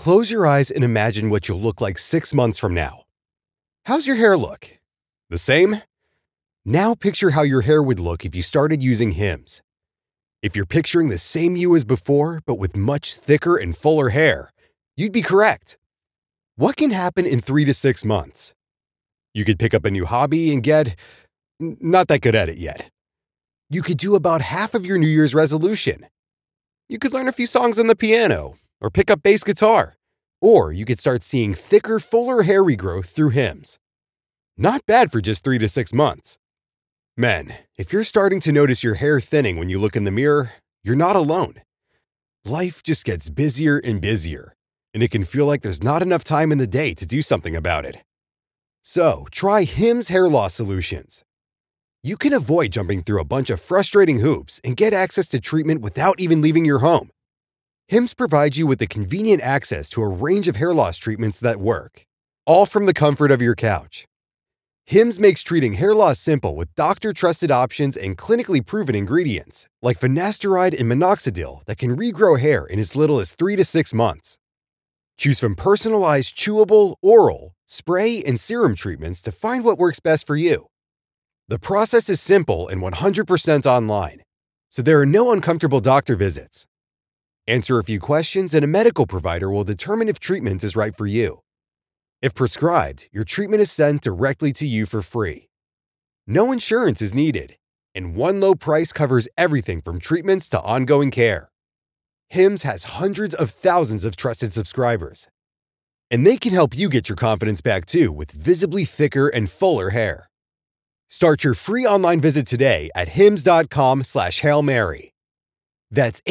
Close your eyes and imagine what you'll look like 6 months from now. How's your hair look? The same? Now picture how your hair would look if you started using Hims. If you're picturing the same you as before, but with much thicker and fuller hair, you'd be correct. What can happen in 3 to 6 months? You could pick up a new hobby and get not that good at it yet. You could do about half of your New Year's resolution. You could learn a few songs on the piano or pick up bass guitar. Or you could start seeing thicker, fuller hair regrowth through Hims. Not bad for just 3 to 6 months. Men, if you're starting to notice your hair thinning when you look in the mirror, you're not alone. Life just gets busier and busier, and it can feel like there's not enough time in the day to do something about it. So, try Hims Hair Loss Solutions. You can avoid jumping through a bunch of frustrating hoops and get access to treatment without even leaving your home. Hims provides you with the convenient access to a range of hair loss treatments that work, all from the comfort of your couch. Hims makes treating hair loss simple with doctor-trusted options and clinically proven ingredients, like finasteride and minoxidil that can regrow hair in as little as 3 to 6 months. Choose from personalized chewable, oral, spray, and serum treatments to find what works best for you. The process is simple and 100% online, so there are no uncomfortable doctor visits. Answer a few questions and a medical provider will determine if treatment is right for you. If prescribed, your treatment is sent directly to you for free. No insurance is needed, and one low price covers everything from treatments to ongoing care. Hims has hundreds of thousands of trusted subscribers, and they can help you get your confidence back too with visibly thicker and fuller hair. Start your free online visit today at hims.com/Hail Mary. That's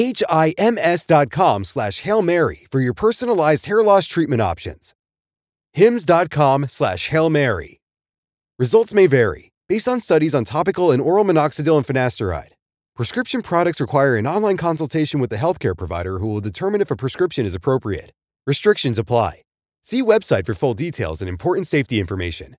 HIMS.com/Hail Mary for your personalized hair loss treatment options. HIMS.com/Hail Mary. Results may vary based on studies on topical and oral minoxidil and finasteride. Prescription products require an online consultation with the healthcare provider who will determine if a prescription is appropriate. Restrictions apply. See website for full details and important safety information.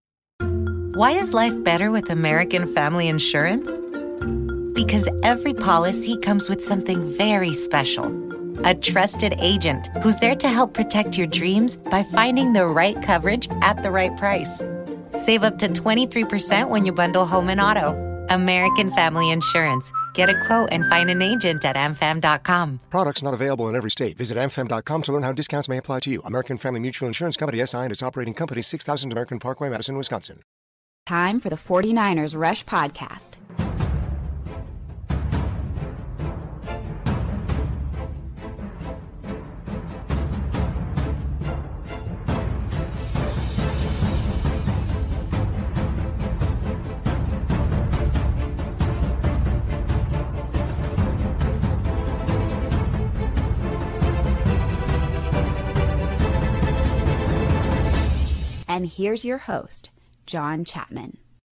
Why is life better with American Family Insurance? Because every policy comes with something very special. A trusted agent who's there to help protect your dreams by finding the right coverage at the right price. Save up to 23% when you bundle home and auto. American Family Insurance. Get a quote and find an agent at amfam.com. Products not available in every state. Visit amfam.com to learn how discounts may apply to you. American Family Mutual Insurance Company, SI, and its operating company, 6000 American Parkway, Madison, Wisconsin. Time for the 49ers Rush Podcast. And here's your host, John Chapman.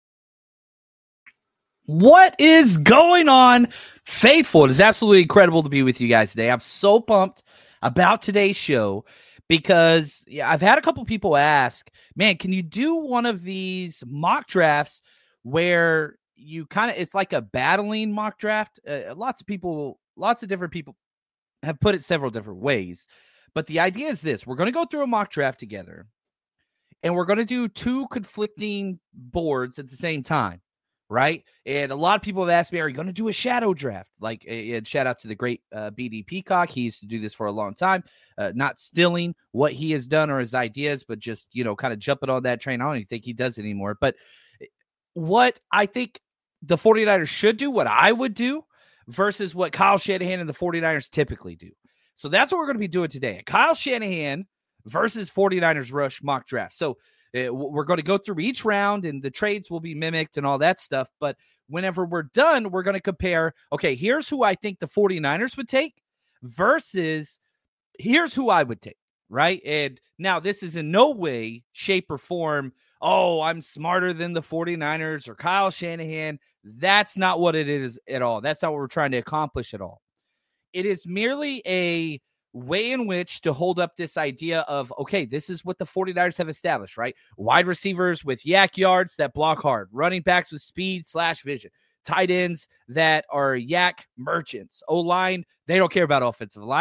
What is going on, faithful? It is absolutely incredible to be with you guys today. I'm so pumped about today's show because I've had a couple people ask, man, can you do one of these mock drafts where you it's like a battling mock draft? Lots of different people have put it several different ways. But the idea is this: we're going to go through a mock draft together, and we're going to do two conflicting boards at the same time, right? And a lot of people have asked me, are you going to do a shadow draft? Like, and shout out to the great BD Peacock. He used to do this for a long time, not stealing what he has done or his ideas, but just, kind of jumping on that train. I don't even think he does it anymore. But what I think the 49ers should do, what I would do, versus what Kyle Shanahan and the 49ers typically do. So that's what we're going to be doing today. Kyle Shanahan versus 49ers Rush mock draft. So we're going to go through each round and the trades will be mimicked and all that stuff. But whenever we're done, we're going to compare, okay, here's who I think the 49ers would take versus here's who I would take, right? And now this is in no way, shape, or form, oh, I'm smarter than the 49ers or Kyle Shanahan. That's not what it is at all. That's not what we're trying to accomplish at all. It is merely a way in which to hold up this idea of, okay, this is what the 49ers have established, right? Wide receivers with yak yards that block hard, running backs with speed / vision, tight ends that are yak merchants, O-line, they don't care about offensive line.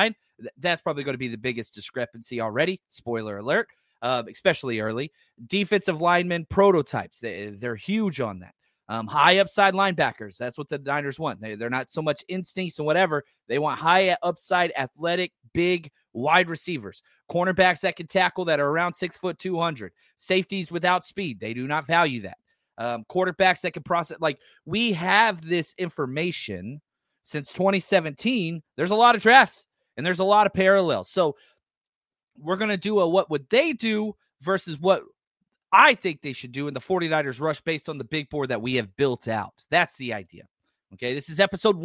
That's probably going to be the biggest discrepancy already. Spoiler alert, especially early. Defensive linemen prototypes, they're huge on that. High upside linebackers, that's what the Niners want. They're not so much instincts and whatever. They want high upside, athletic, big, wide receivers. Cornerbacks that can tackle that are around 6 foot 200. Safeties without speed. They do not value that. Quarterbacks that can process. Like, we have this information since 2017. There's a lot of drafts and there's a lot of parallels. So we're going to do a what would they do versus what I think they should do in the 49ers rush based on the big board that we have built out. That's the idea. Okay, this is episode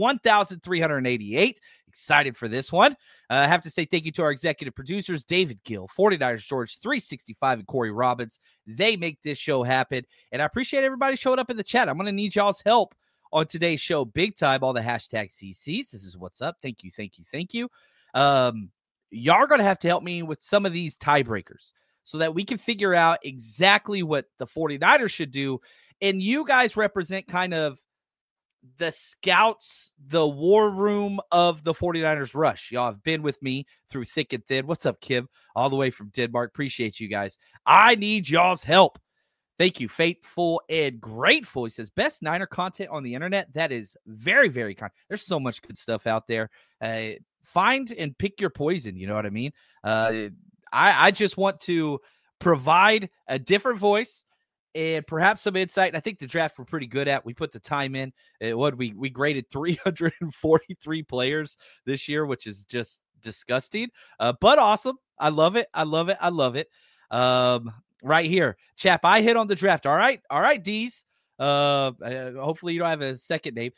1388. Excited for this one. I have to say thank you to our executive producers, David Gill, 49ers George 365, and Corey Robbins. They make this show happen. And I appreciate everybody showing up in the chat. I'm going to need y'all's help on today's show big time. All the hashtag CCs. This is what's up. Thank you, thank you, thank you. Y'all are going to have to help me with some of these tiebreakers so that we can figure out exactly what the 49ers should do. And you guys represent kind of the scouts, the war room of the 49ers rush. Y'all have been with me through thick and thin. What's up, Kim? All the way from Denmark. Appreciate you guys. I need y'all's help. Thank you. Faithful and grateful. He says, best Niner content on the internet. That is very, very kind. There's so much good stuff out there. Find and pick your poison. You know what I mean? I just want to provide a different voice and perhaps some insight. I think the draft we're pretty good at. We put the time in. We graded 343 players this year, which is just disgusting, but awesome. I love it. I love it. I love it. Right here, chap, I hit on the draft. All right, D's. Hopefully you don't have a second name.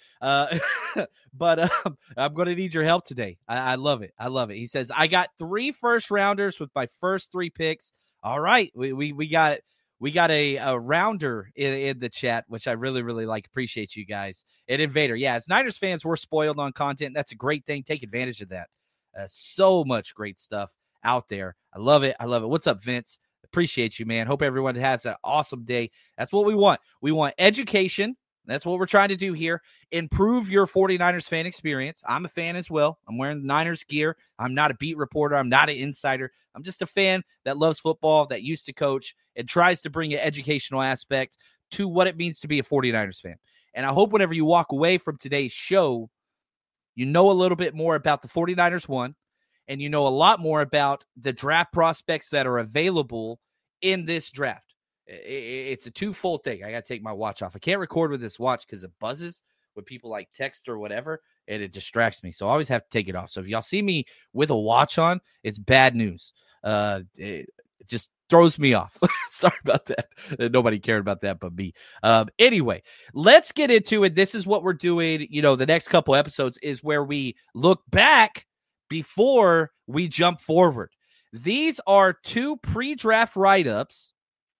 But I'm going to need your help today. I love it. I love it. He says, I got 3 first rounders with my first 3 picks. All right. We got a rounder in the chat, which I really, really like. Appreciate you guys. And Invader. Yeah. As Niners fans, we're spoiled on content. That's a great thing. Take advantage of that. So much great stuff out there. I love it. I love it. What's up, Vince? Appreciate you, man. Hope everyone has an awesome day. That's what we want. We want education. That's what we're trying to do here. Improve your 49ers fan experience. I'm a fan as well. I'm wearing Niners gear. I'm not a beat reporter. I'm not an insider. I'm just a fan that loves football, that used to coach, and tries to bring an educational aspect to what it means to be a 49ers fan. And I hope whenever you walk away from today's show, you know a little bit more about the 49ers, one, and you know a lot more about the draft prospects that are available in this draft. It's a twofold thing. I got to take my watch off. I can't record with this watch because it buzzes when people like text or whatever, and it distracts me. So I always have to take it off. So if y'all see me with a watch on, it's bad news. It just throws me off. Sorry about that. Nobody cared about that but me. Anyway, let's get into it. This is what we're doing. You know, the next couple episodes is where we look back before we jump forward. These are 2 pre-draft write-ups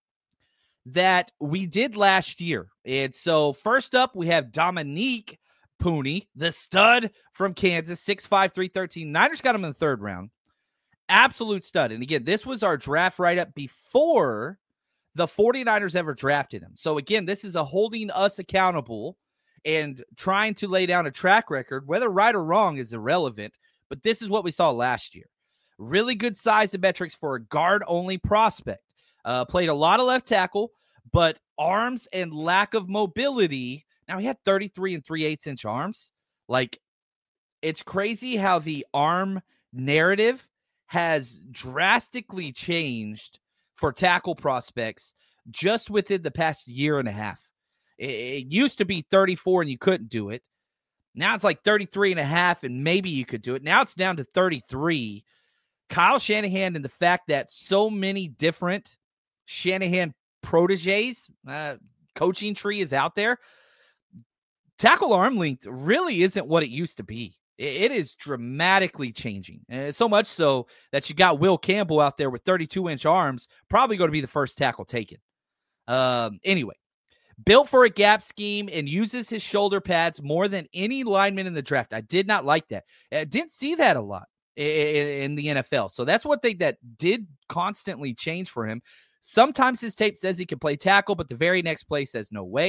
that we did last year. And so first up, we have Dominique Pooney, the stud from Kansas, 6'5", 313. Niners got him in the 3rd round. Absolute stud. And again, this was our draft write-up before the 49ers ever drafted him. So again, this is a holding us accountable and trying to lay down a track record. Whether right or wrong is irrelevant, but this is what we saw last year. Really good size and metrics for a guard-only prospect. Played a lot of left tackle, but arms and lack of mobility. Now, he had 33 and 3/8-inch arms. Like, it's crazy how the arm narrative has drastically changed for tackle prospects just within the past year and a half. It used to be 34 and you couldn't do it. Now it's like 33 and a half and maybe you could do it. Now it's down to 33. Kyle Shanahan and the fact that so many different Shanahan proteges, coaching tree is out there. Tackle arm length really isn't what it used to be. It is dramatically changing. And so much so that you got Will Campbell out there with 32-inch arms, probably going to be the first tackle taken. Anyway, built for a gap scheme and uses his shoulder pads more than any lineman in the draft. I did not like that. I didn't see that a lot in the NFL. So that's one thing that did constantly change for him. Sometimes his tape says he can play tackle, but the very next play says no way.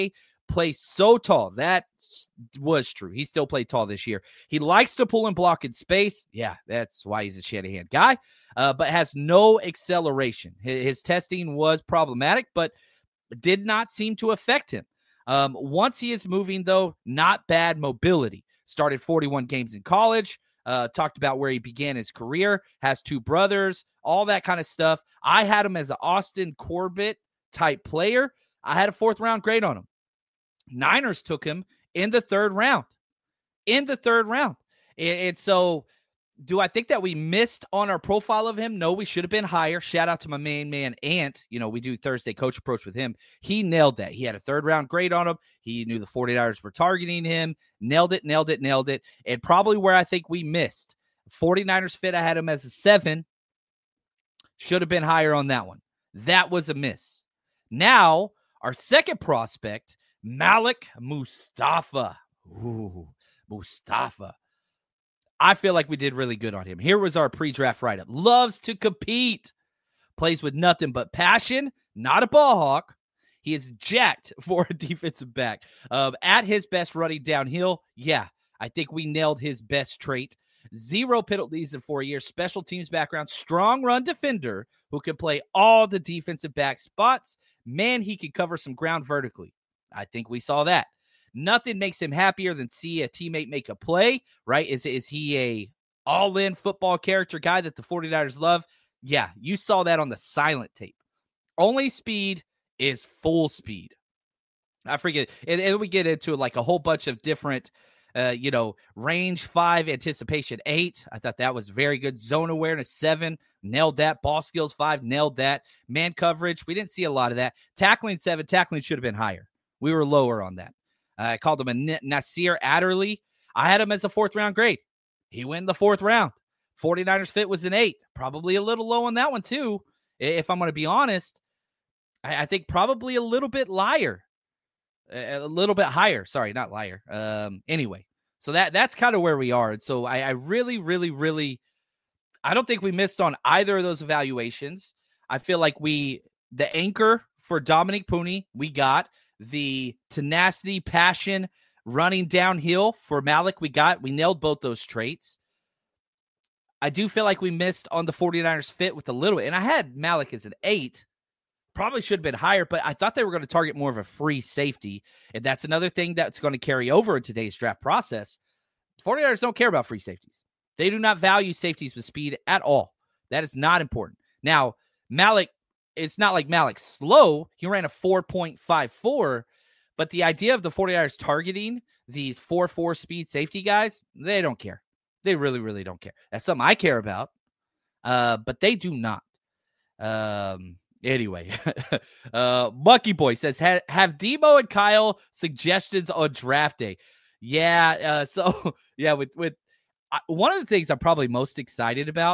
play so tall. That was true. He still played tall this year. He likes to pull and block in space. Yeah, that's why he's a Shanahan guy, but has no acceleration. His testing was problematic, but did not seem to affect him. Once he is moving, though, not bad mobility. Started 41 games in college. Talked about where he began his career. Has 2 brothers, all that kind of stuff. I had him as an Austin Corbett type player. I had a 4th round grade on him. Niners took him in the 3rd round. And so do I think that we missed on our profile of him? No, we should have been higher. Shout out to my main man, Ant. We do Thursday Coach Approach with him. He nailed that. He had a 3rd round grade on him. He knew the 49ers were targeting him. Nailed it. And probably where I think we missed. 49ers fit, I had him as a 7. Should have been higher on that one. That was a miss. Now, our second prospect, Malik Mustafa. Ooh, Mustafa. I feel like we did really good on him. Here was our pre-draft write-up. Loves to compete. Plays with nothing but passion. Not a ball hawk. He is jacked for a defensive back. At his best running downhill, yeah, I think we nailed his best trait. 0 penalties in 4 years. Special teams background. Strong run defender who can play all the defensive back spots. Man, he can cover some ground vertically. I think we saw that. Nothing makes him happier than see a teammate make a play, right? Is he a all-in football character guy that the 49ers love? Yeah, you saw that on the silent tape. Only speed is full speed. I forget. And we get into like a whole bunch of different, range 5, anticipation 8. I thought that was very good. Zone awareness 7, nailed that. Ball skills 5, nailed that. Man coverage, we didn't see a lot of that. Tackling 7, tackling should have been higher. We were lower on that. I called him a Nasir Adderley. I had him as a 4th round grade. He went in the 4th round. 49ers fit was an 8. Probably a little low on that one too. If I'm going to be honest, I think probably a little bit higher. Sorry, not liar. Anyway, so that's kind of where we are. And so I really, really, really, I don't think we missed on either of those evaluations. I feel like the anchor for Dominic Pooney, we got. The tenacity, passion, running downhill for Malik, we nailed both those traits. I do feel like we missed on the 49ers fit with a little bit. And I had Malik as an 8. Probably should have been higher, but I thought they were going to target more of a free safety. And that's another thing that's going to carry over in today's draft process. 49ers don't care about free safeties. They do not value safeties with speed at all. That is not important. Now, Malik, it's not like Malik's slow. He ran a 4.54, but the idea of the 49ers targeting these 4.4 speed safety guys, they don't care. They really, really don't care. That's something I care about, but they do not. Anyway, Mucky Boy says, have Debo and Kyle suggestions on draft day? Yeah. So yeah, with one of the things I'm probably most excited about,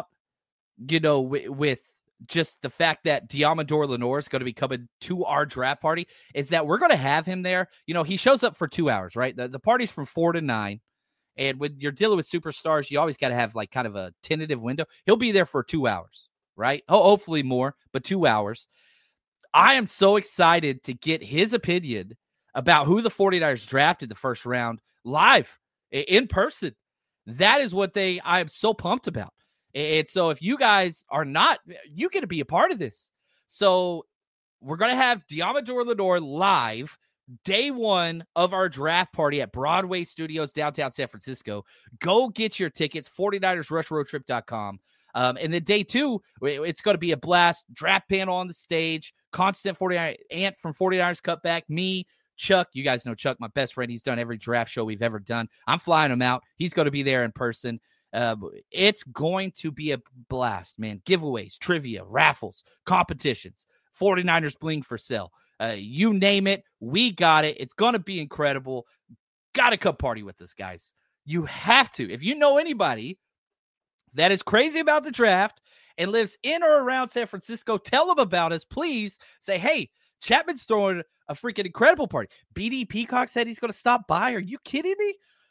with just the fact that Diamador Lenore is going to be coming to our draft party, is that we're going to have him there. He shows up for 2 hours, right? The party's from 4 to 9. And when you're dealing with superstars, you always got to have like kind of a tentative window. He'll be there for 2 hours, right? Hopefully more, but 2 hours. I am so excited to get his opinion about who the 49ers drafted the first round live in person. That is what I am so pumped about. And so if you guys are not, you get to be a part of this. So we're going to have Diamador Lenore live day 1 of our draft party at Broadway Studios, downtown San Francisco. Go get your tickets, 49ersrushroadtrip.com. And then day 2, it's going to be a blast. Draft panel on the stage, constant 49 Ant from 49ers Cutback, me, Chuck. You guys know Chuck, my best friend. He's done every draft show we've ever done. I'm flying him out. He's going to be there in person. It's going to be a blast, man. Giveaways, trivia, raffles, competitions, 49ers bling for sale. You name it, we got it. It's going to be incredible. Got to come party with us, guys. You have to. If you know anybody that is crazy about the draft and lives in or around San Francisco, tell them about us. Please say, hey, Chapman's throwing a freaking incredible party. BD Peacock said he's going to stop by. Are you kidding me?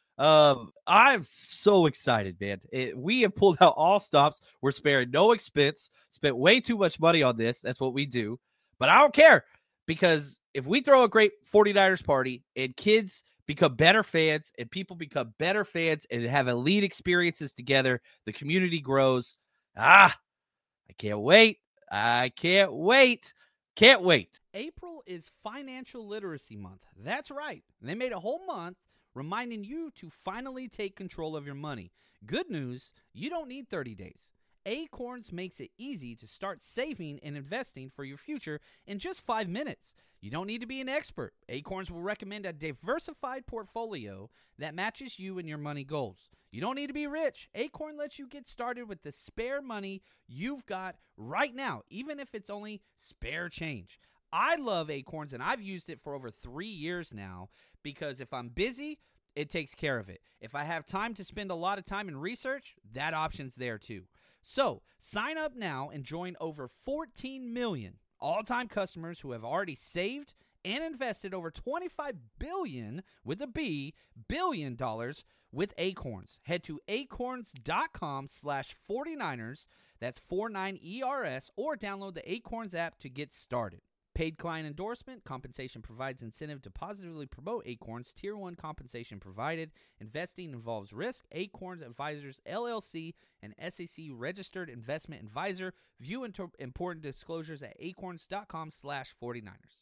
I'm so excited, man. We have pulled out all stops. We're sparing no expense. Spent way too much money on this. That's what we do. But I don't care, because if we throw a great 49ers party and kids become better fans and people become better fans and have elite experiences together, the community grows. I can't wait. I can't wait. Can't wait. April is Financial Literacy Month. That's right. They made a whole month reminding you to finally take control of your money. Good news, you don't need 30 days. Acorns makes it easy to start saving and investing for your future in just 5 minutes. You don't need to be an expert. Acorns will recommend a diversified portfolio that matches you and your money goals. You don't need to be rich. Acorn lets you get started with the spare money you've got right now, even if it's only spare change. I love Acorns, and I've used it for over 3 years now because if I'm busy, it takes care of it. If I have time to spend a lot of time in research, that option's there too. So sign up now and join over 14 million all-time customers who have already saved and invested over $25 billion with a B, billion dollars with Acorns. Head to acorns.com/49ers, that's 49ERS, or download the Acorns app to get started. Paid client endorsement. Compensation provides incentive to positively promote Acorns. Tier 1 compensation provided. Investing involves risk. Acorns Advisors, LLC, an SEC registered investment advisor. View important disclosures at acorns.com/49ers.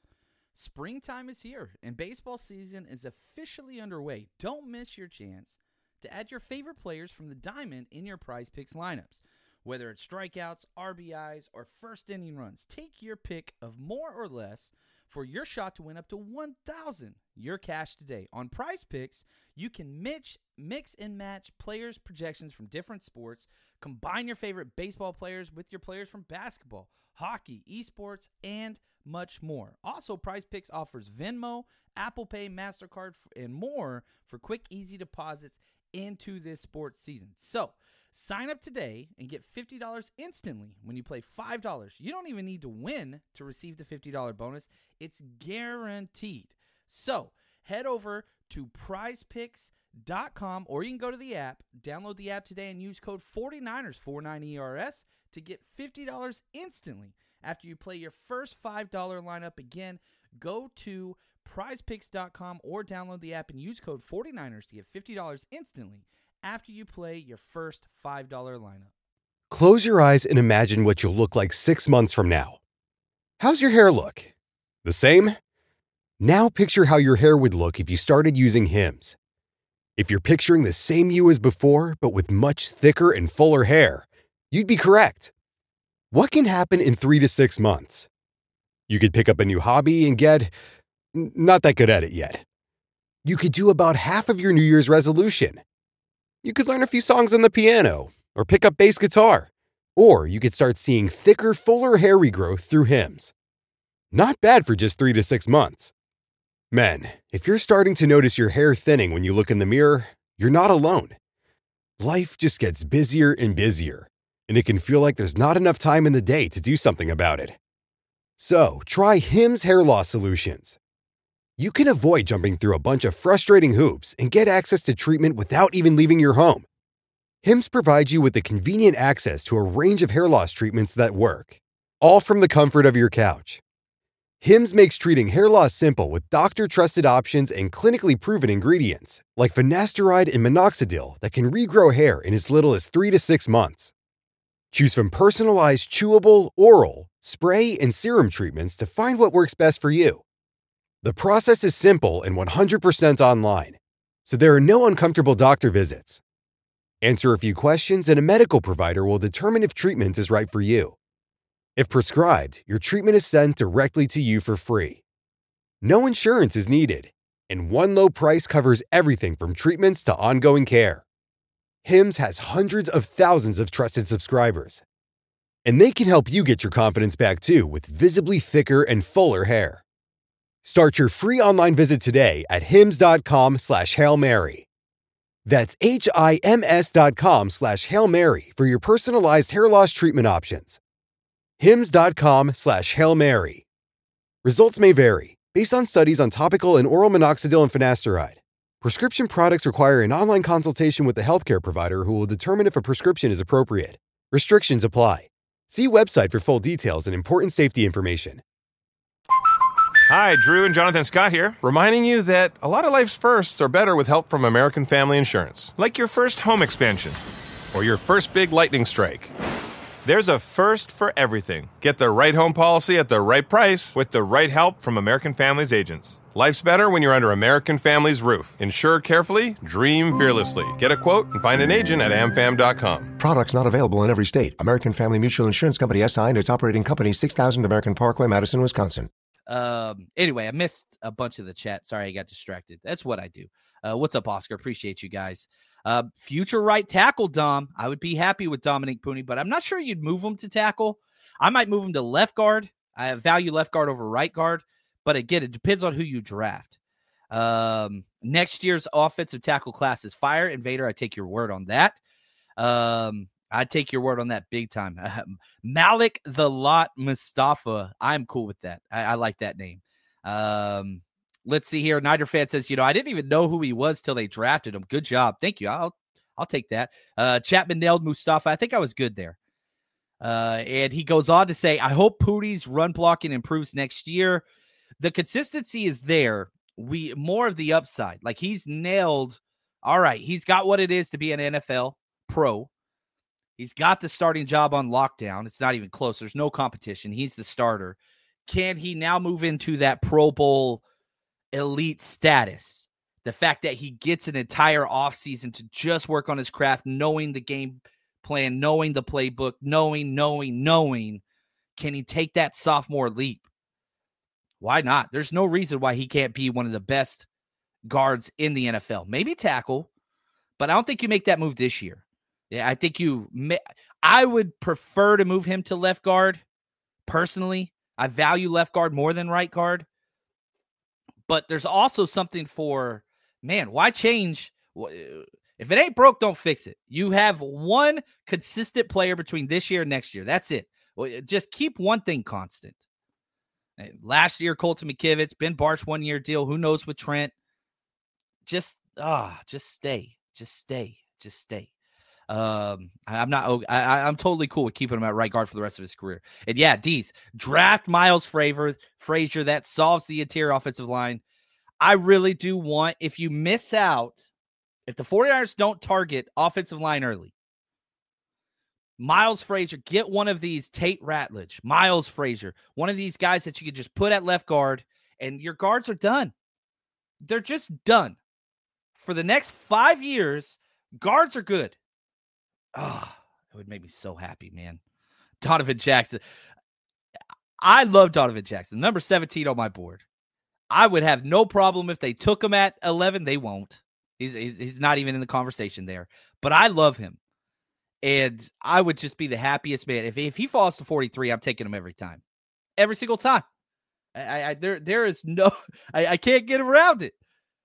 Springtime is here, and baseball season is officially underway. Don't miss your chance to add your favorite players from the diamond in your Prize Picks lineups. Whether it's strikeouts, RBIs, or first inning runs, take your pick of more or less for your shot to win up to $1,000 your cash today. On Prize Picks, you can mix and match players' projections from different sports, combine your favorite baseball players with your players from basketball, hockey, esports, and much more. Also, Prize Picks offers Venmo, Apple Pay, MasterCard, and more for quick, easy deposits into this sports season. So, sign up today and get $50 instantly when you play $5. You don't even need to win to receive the $50 bonus. It's guaranteed. So head over to prizepicks.com, or you can go to the app, download the app today, and use code 49ers, 49ERS, to get $50 instantly. After you play your first $5 lineup, again, go to prizepicks.com or download the app and use code 49ers to get $50 instantly after you play your first $5 lineup. Close your eyes and imagine what you'll look like 6 months from now. How's your hair look? The same? Now picture how your hair would look if you started using Hims. If you're picturing the same you as before, but with much thicker and fuller hair, you'd be correct. What can happen in 3 to 6 months? You could pick up a new hobby and get not that good at it yet. You could do about half of your New Year's resolution. You could learn a few songs on the piano, or pick up bass guitar, or you could start seeing thicker, fuller hair regrowth through Hims. Not bad for just 3 to 6 months. Men, if you're starting to notice your hair thinning when you look in the mirror, you're not alone. Life just gets busier and busier, and it can feel like there's not enough time in the day to do something about it. So, try Hims Hair Loss Solutions. You can avoid jumping through a bunch of frustrating hoops and get access to treatment without even leaving your home. Hims provides you with the convenient access to a range of hair loss treatments that work, all from the comfort of your couch. Hims makes treating hair loss simple with doctor-trusted options and clinically proven ingredients, like finasteride and minoxidil that can regrow hair in as little as 3 to 6 months. Choose from personalized chewable, oral, spray, and serum treatments to find what works best for you. The process is simple and 100% online, so there are no uncomfortable doctor visits. Answer a few questions and a medical provider will determine if treatment is right for you. If prescribed, your treatment is sent directly to you for free. No insurance is needed, and one low price covers everything from treatments to ongoing care. Hims has hundreds of thousands of trusted subscribers, and they can help you get your confidence back too with visibly thicker and fuller hair. Start your free online visit today at hims.com/Hail Mary. That's HIMS.com/Hail Mary for your personalized hair loss treatment options. hims.com/Hail Mary. Results may vary based on studies on topical and oral minoxidil and finasteride. Prescription products require an online consultation with the healthcare provider who will determine if a prescription is appropriate. Restrictions apply. See website for full details and important safety information. Hi, Drew and Jonathan Scott here, reminding you that a lot of life's firsts are better with help from American Family Insurance. Like your first home expansion or your first big lightning strike. There's a first for everything. Get the right home policy at the right price with the right help from American Family's agents. Life's better when you're under American Family's roof. Insure carefully, dream fearlessly. Get a quote and find an agent at amfam.com. Products not available in every state. American Family Mutual Insurance Company SI and its operating company 6000 American Parkway, Madison, Wisconsin. Anyway, I missed a bunch of the chat. Sorry, I got distracted. That's what I do. What's up, Oscar? Appreciate you guys. Future right tackle, Dom. I would be happy with Dominic Pooney, but I'm not sure you'd move him to tackle. I might move him to left guard. I value left guard over right guard, but again, it depends on who you draft. Next year's offensive tackle class is fire. Invader, I take your word on that. I take your word on that big time. Malik the Lot Mustafa. I'm cool with that. I like that name. Let's see here. Nider fan says, I didn't even know who he was till they drafted him. Good job. Thank you. I'll take that. Chapman nailed Mustafa. I think I was good there. And he goes on to say, I hope Pooney's run blocking improves next year. The consistency is there. More of the upside. Like he's nailed. All right. He's got what it is to be an NFL pro. He's got the starting job on lockdown. It's not even close. There's no competition. He's the starter. Can he now move into that Pro Bowl elite status? The fact that he gets an entire offseason to just work on his craft, knowing the game plan, knowing the playbook, knowing. Can he take that sophomore leap? Why not? There's no reason why he can't be one of the best guards in the NFL. Maybe tackle, but I don't think you make that move this year. Yeah, I think I would prefer to move him to left guard. Personally, I value left guard more than right guard. But there's also something for, why change? If it ain't broke, don't fix it. You have one consistent player between this year and next year. That's it. Just keep one thing constant. Last year, Colton McKivitz, Ben Barch 1-year deal. Who knows with Trent? Just stay. I'm totally cool with keeping him at right guard for the rest of his career. And yeah, D's draft Miles Frazier. That solves the interior offensive line. I really do want, if you miss out, if the 49ers don't target offensive line early, Miles Frazier, get one of these Tate Ratledge, Miles Frazier, one of these guys that you could just put at left guard, and your guards are done. They're just done. For the next 5 years, guards are good. Oh, it would make me so happy, man. Donovan Jackson. I love Donovan Jackson. Number 17 on my board. I would have no problem if they took him at 11. They won't. He's not even in the conversation there. But I love him. And I would just be the happiest man. If he falls to 43, I'm taking him every time. Every single time. There is no... I can't get around it.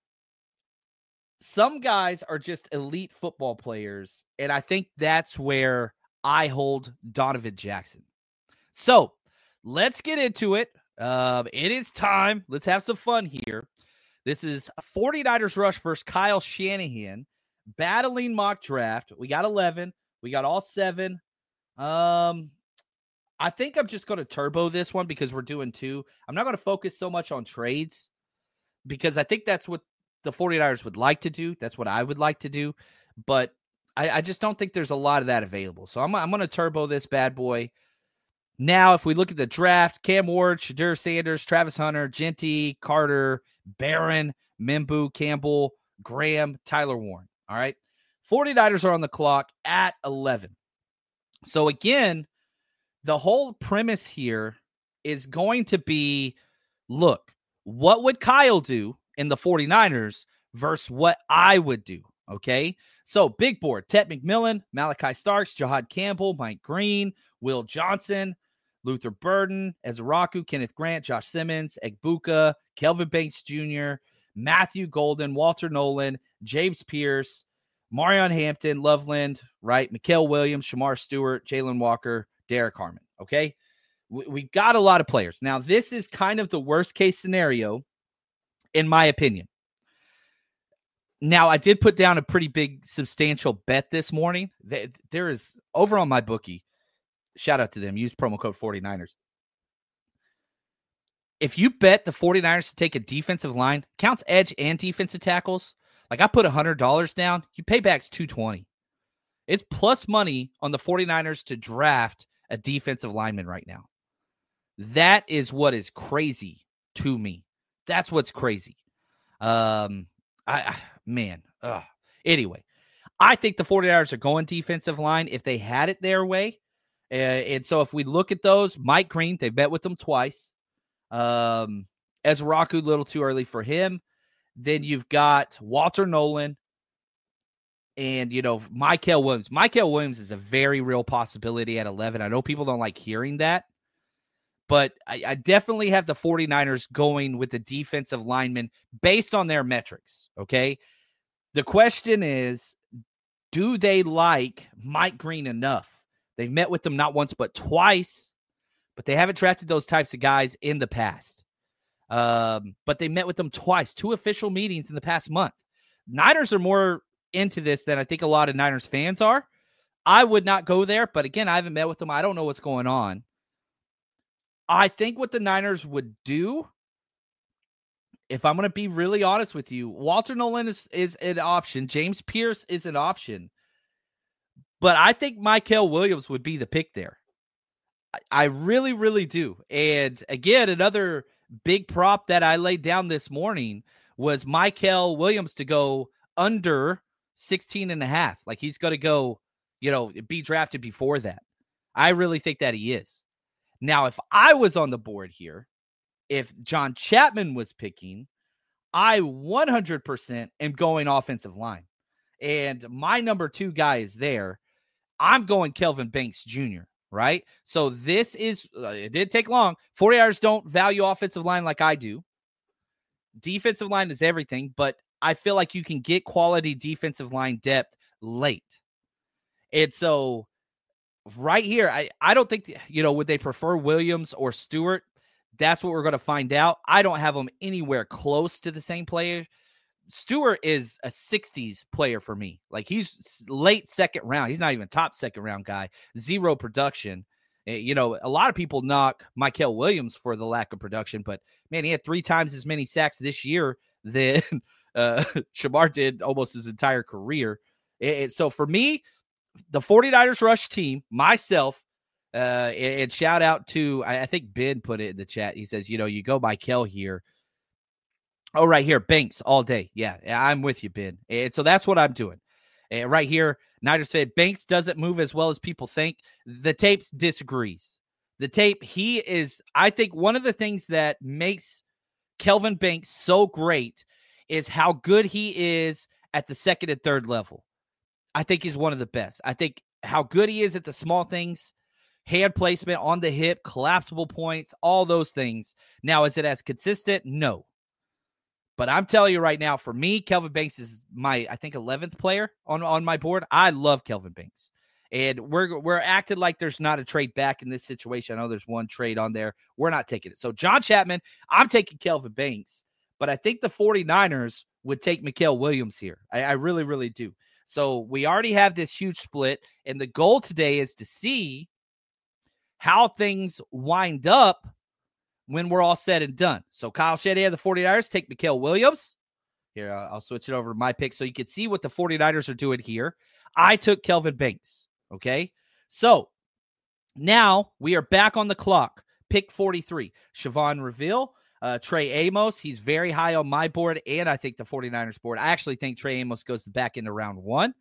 Some guys are just elite football players, and I think that's where I hold Donovan Jackson. So let's get into it. It is time. Let's have some fun here. This is 49ers Rush versus Kyle Shanahan, battling mock draft. We got 11. We got all 7. I think I'm just going to turbo this one because we're doing 2. I'm not going to focus so much on trades because I think that's what the 49ers would like to do. That's what I would like to do. But I just don't think there's a lot of that available. So I'm going to turbo this bad boy. Now, if we look at the draft, Cam Ward, Shadur Sanders, Travis Hunter, Genty, Carter, Barron, Mimbu, Campbell, Graham, Tyler Warren. All right. 49ers are on the clock at 11. So again, the whole premise here is going to be, look, what would Kyle do in the 49ers versus what I would do, okay? So, big board, Ted McMillan, Malachi Starks, Jahad Campbell, Mike Green, Will Johnson, Luther Burden, Ezraku, Kenneth Grant, Josh Simmons, Egbuka, Kelvin Banks Jr., Matthew Golden, Walter Nolan, James Pierce, Marion Hampton, Loveland, right? Mikael Williams, Shamar Stewart, Jalen Walker, Derek Harmon, okay? We got a lot of players. Now, this is kind of the worst-case scenario, in my opinion. Now, I did put down a pretty big, substantial bet this morning. There is, over on my bookie, shout out to them, use promo code 49ers. if you bet the 49ers to take a defensive line, counts edge and defensive tackles, like I put $100 down, you pay back $220. It's plus money on the 49ers to draft a defensive lineman right now. That is what is crazy to me. That's what's crazy. Anyway, I think the 49ers are going defensive line if they had it their way. And so if we look at those, Mike Green, they've met with them twice. Ezraku, a little too early for him. Then you've got Walter Nolan and, Mykel Williams. Mykel Williams is a very real possibility at 11. I know people don't like hearing that, but I definitely have the 49ers going with the defensive lineman based on their metrics, okay? The question is, do they like Mike Green enough? They've met with them not once but twice, but they haven't drafted those types of guys in the past. But they met with them twice, 2 official meetings in the past month. Niners are more into this than I think a lot of Niners fans are. I would not go there, but again, I haven't met with them. I don't know what's going on. I think what the Niners would do, if I'm going to be really honest with you, Walter Nolan is an option. James Pierce is an option. But I think Mykel Williams would be the pick there. I really, really do. And again, another big prop that I laid down this morning was Mykel Williams to go under 16.5. Like he's going to go, be drafted before that. I really think that he is. Now, if I was on the board here, if John Chapman was picking, I 100% am going offensive line. And my number 2 guy is there. I'm going Kelvin Banks Jr., right? So this is, it didn't take long. 49ers don't value offensive line like I do. Defensive line is everything, but I feel like you can get quality defensive line depth late. And so right here, I don't think, would they prefer Williams or Stewart? That's what we're going to find out. I don't have them anywhere close to the same player. Stewart is a 60s player for me. Like he's late second round. He's not even top second round guy. 0 production. A lot of people knock Mykel Williams for the lack of production, but man, he had 3 times as many sacks this year than Shamar did almost his entire career. So for me, the 49ers rush team, myself, and shout out to, I think Ben put it in the chat. He says, you go Mykel here. Oh, right here, Banks all day. Yeah, I'm with you, Ben. And so that's what I'm doing. And right here, Niners said Banks doesn't move as well as people think. The tape disagrees. The tape, I think one of the things that makes Kelvin Banks so great is how good he is at the second and third level. I think he's one of the best. I think how good he is at the small things, hand placement on the hip, collapsible points, all those things. Now, is it as consistent? No. But I'm telling you right now, for me, Kelvin Banks is my, I think, 11th player on my board. I love Kelvin Banks. And we're acting like there's not a trade back in this situation. I know there's one trade on there. We're not taking it. So John Chapman, I'm taking Kelvin Banks. But I think the 49ers would take Mykel Williams here. I really, really do. So we already have this huge split. And the goal today is to see how things wind up when we're all said and done. So Kyle Shanahan, the 49ers, take Mykel Williams. Here, I'll switch it over to my pick so you can see what the 49ers are doing here. I took Kelvin Banks, okay? So now we are back on the clock. Pick 43, Siobhan Reveal, Trey Amos. He's very high on my board, and I think the 49ers board. I actually think Trey Amos goes back into round 1.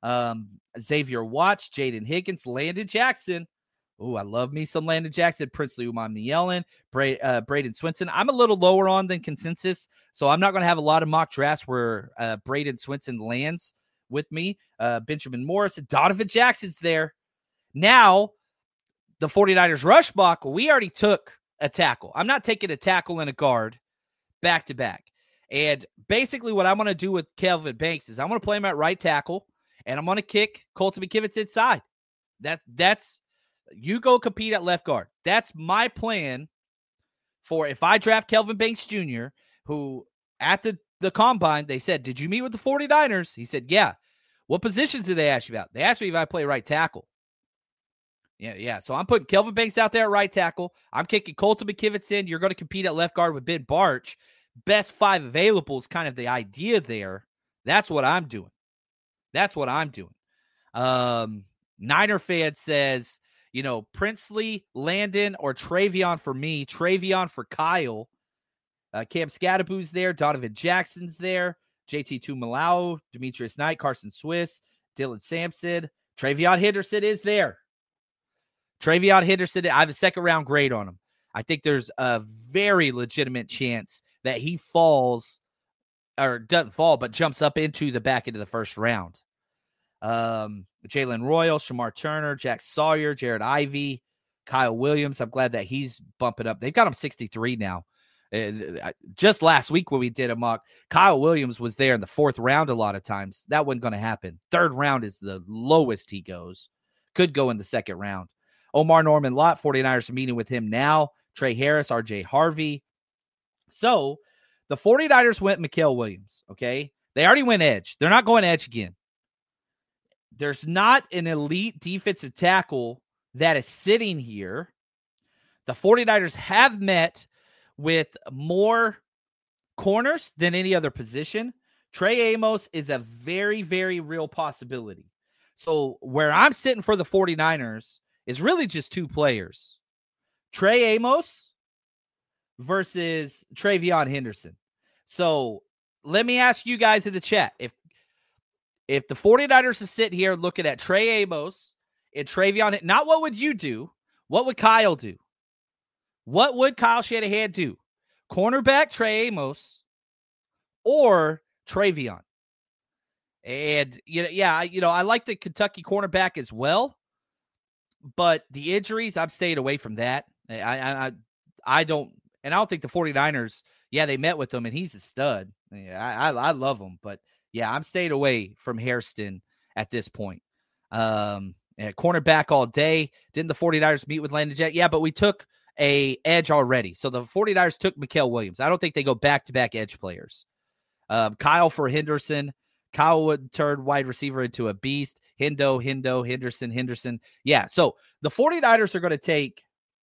Xavier Watts, Jaden Higgins, Landon Jackson. Oh, I love me some Landon Jackson, Princely Umar-Nielen, Braden Swinson. I'm a little lower on than consensus, so I'm not going to have a lot of mock drafts where Braden Swinson lands with me. Benjamin Morris, Donovan Jackson's there. Now, the 49ers rush block, we already took a tackle. I'm not taking a tackle and a guard back-to-back. And basically what I'm going to do with Kelvin Banks is I'm going to play him at right tackle, and I'm going to kick Colton McKivitz inside. That's you go compete at left guard. That's my plan for if I draft Kelvin Banks Jr., who at the combine, they said, did you meet with the 49ers? He said, yeah. What positions did they ask you about? They asked me if I play right tackle. Yeah. So I'm putting Kelvin Banks out there at right tackle. I'm kicking Colton McKivitz in. You're going to compete at left guard with Ben Barch. Best 5 available is kind of the idea there. That's what I'm doing. Niner fan says, Princely, Landon, or Travion for me. Travion for Kyle. Cam Scadaboo's there. Donovan Jackson's there. JT Tumalau, Demetrius Knight, Carson Swiss, Dylan Sampson. Travion Henderson is there. Travion Henderson, I have a second-round grade on him. I think there's a very legitimate chance that he falls, or doesn't fall, but jumps up into the back end of the first round. Jalen Royal, Shamar Turner, Jack Sawyer, Jared Ivey, Kyle Williams. I'm glad that he's bumping up. They've got him 63 now. Just last week when we did a mock, Kyle Williams was there in the 4th round a lot of times. That wasn't going to happen. 3rd round is the lowest he goes. Could go in the 2nd round. Omar Norman Lott, 49ers are meeting with him now. Trey Harris, RJ Harvey. So the 49ers went Mikael Williams, okay? They already went edge. They're not going edge again. There's not an elite defensive tackle that is sitting here. The 49ers have met with more corners than any other position. Trey Amos is a very, very real possibility. So where I'm sitting for the 49ers is really just 2 players. Trey Amos versus Travion Henderson. So let me ask you guys in the chat. If the 49ers are sitting here looking at Trey Amos and Travion, not what would you do? What would Kyle do? What would Kyle Shanahan do? Cornerback Trey Amos or Travion? And, I like the Kentucky cornerback as well. But the injuries, I'm staying away from that. I don't think the 49ers, they met with him, and he's a stud. I love him. But, I'm staying away from Hairston at this point. Cornerback all day. Didn't the 49ers meet with Landon Jack? Yeah, but we took a edge already. So the 49ers took Mikael Williams. I don't think they go back-to-back edge players. Kyle for Henderson. Kyle would turn wide receiver into a beast. Hendo, Henderson. Yeah, so the 49ers are going to take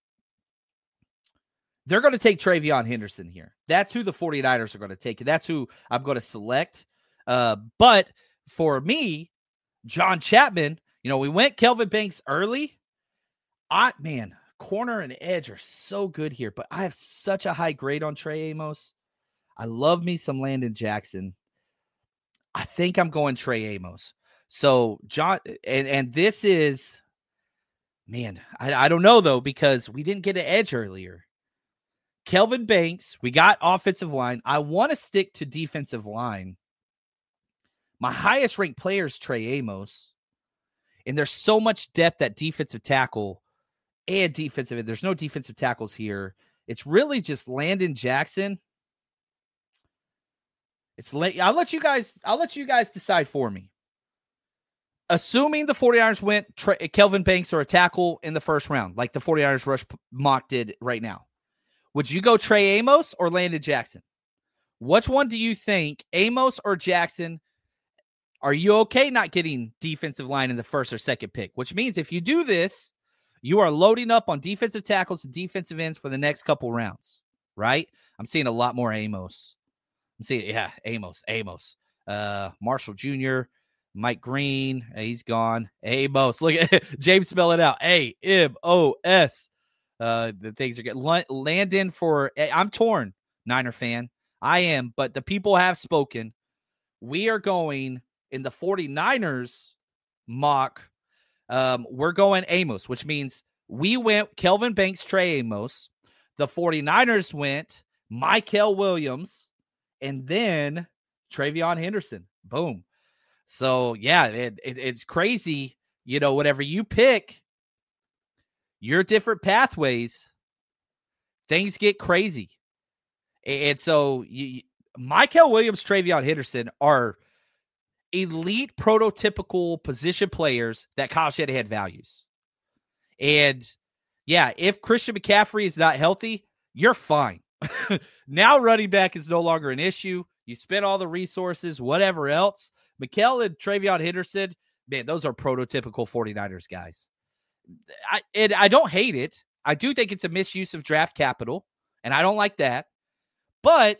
Travion Henderson here. That's who the 49ers are going to take. That's who I'm going to select. But for me, John Chapman, we went Kelvin Banks early. Corner and edge are so good here, but I have such a high grade on Trey Amos. I love me some Landon Jackson. I think I'm going Trey Amos. So John, and this is, I don't know though, because we didn't get an edge earlier. Kelvin Banks, we got offensive line. I want to stick to defensive line. My highest ranked player is Trey Amos. And there's so much depth at defensive tackle and defensive end. There's no defensive tackles here. It's really just Landon Jackson. I'll let you guys decide for me. Assuming the 49ers went Kelvin Banks or a tackle in the first round, like the 49ers rush mock did right now, would you go Trey Amos or Landon Jackson? Which one do you think, Amos or Jackson? Are you okay not getting defensive line in the first or second pick? Which means if you do this, you are loading up on defensive tackles and defensive ends for the next couple rounds, right? I'm seeing a lot more Amos. Amos. Marshall Jr., Mike Green, he's gone. Amos, look at James, spell it out. A-M-O-S. The things are getting Landon for. I'm torn, Niner fan. I am, but the people have spoken. We are going in the 49ers mock. We're going Amos, which means we went Kelvin Banks, Trey Amos. The 49ers went Mikael Williams. And then Travion Henderson. Boom. So, it's crazy. Whatever you pick, your different pathways, things get crazy. And so, Mikael Williams, Travion Henderson are elite prototypical position players that Kyle Shanahan values. And, if Christian McCaffrey is not healthy, you're fine. Now running back is no longer an issue. You spent all the resources, whatever else. Mikael and Travion Henderson, man, those are prototypical 49ers guys. I don't hate it. I do think it's a misuse of draft capital, and I don't like that. But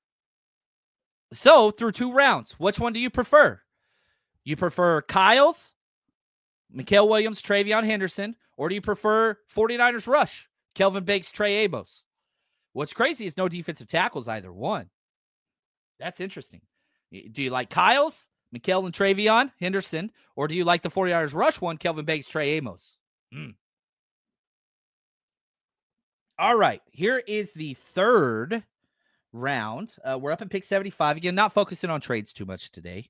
so through 2 rounds, which one do you prefer? You prefer Kyle's, Mikael Williams, Travion Henderson, or do you prefer 49ers rush, Kelvin Banks, Trey Amos? What's crazy is no defensive tackles either one. That's interesting. Do you like Kyle's, Mikael and Travion Henderson, or do you like the 49ers rush one, Kelvin Banks, Trey Amos? All right, here is the 3rd round. We're up at pick 75. Again, not focusing on trades too much today.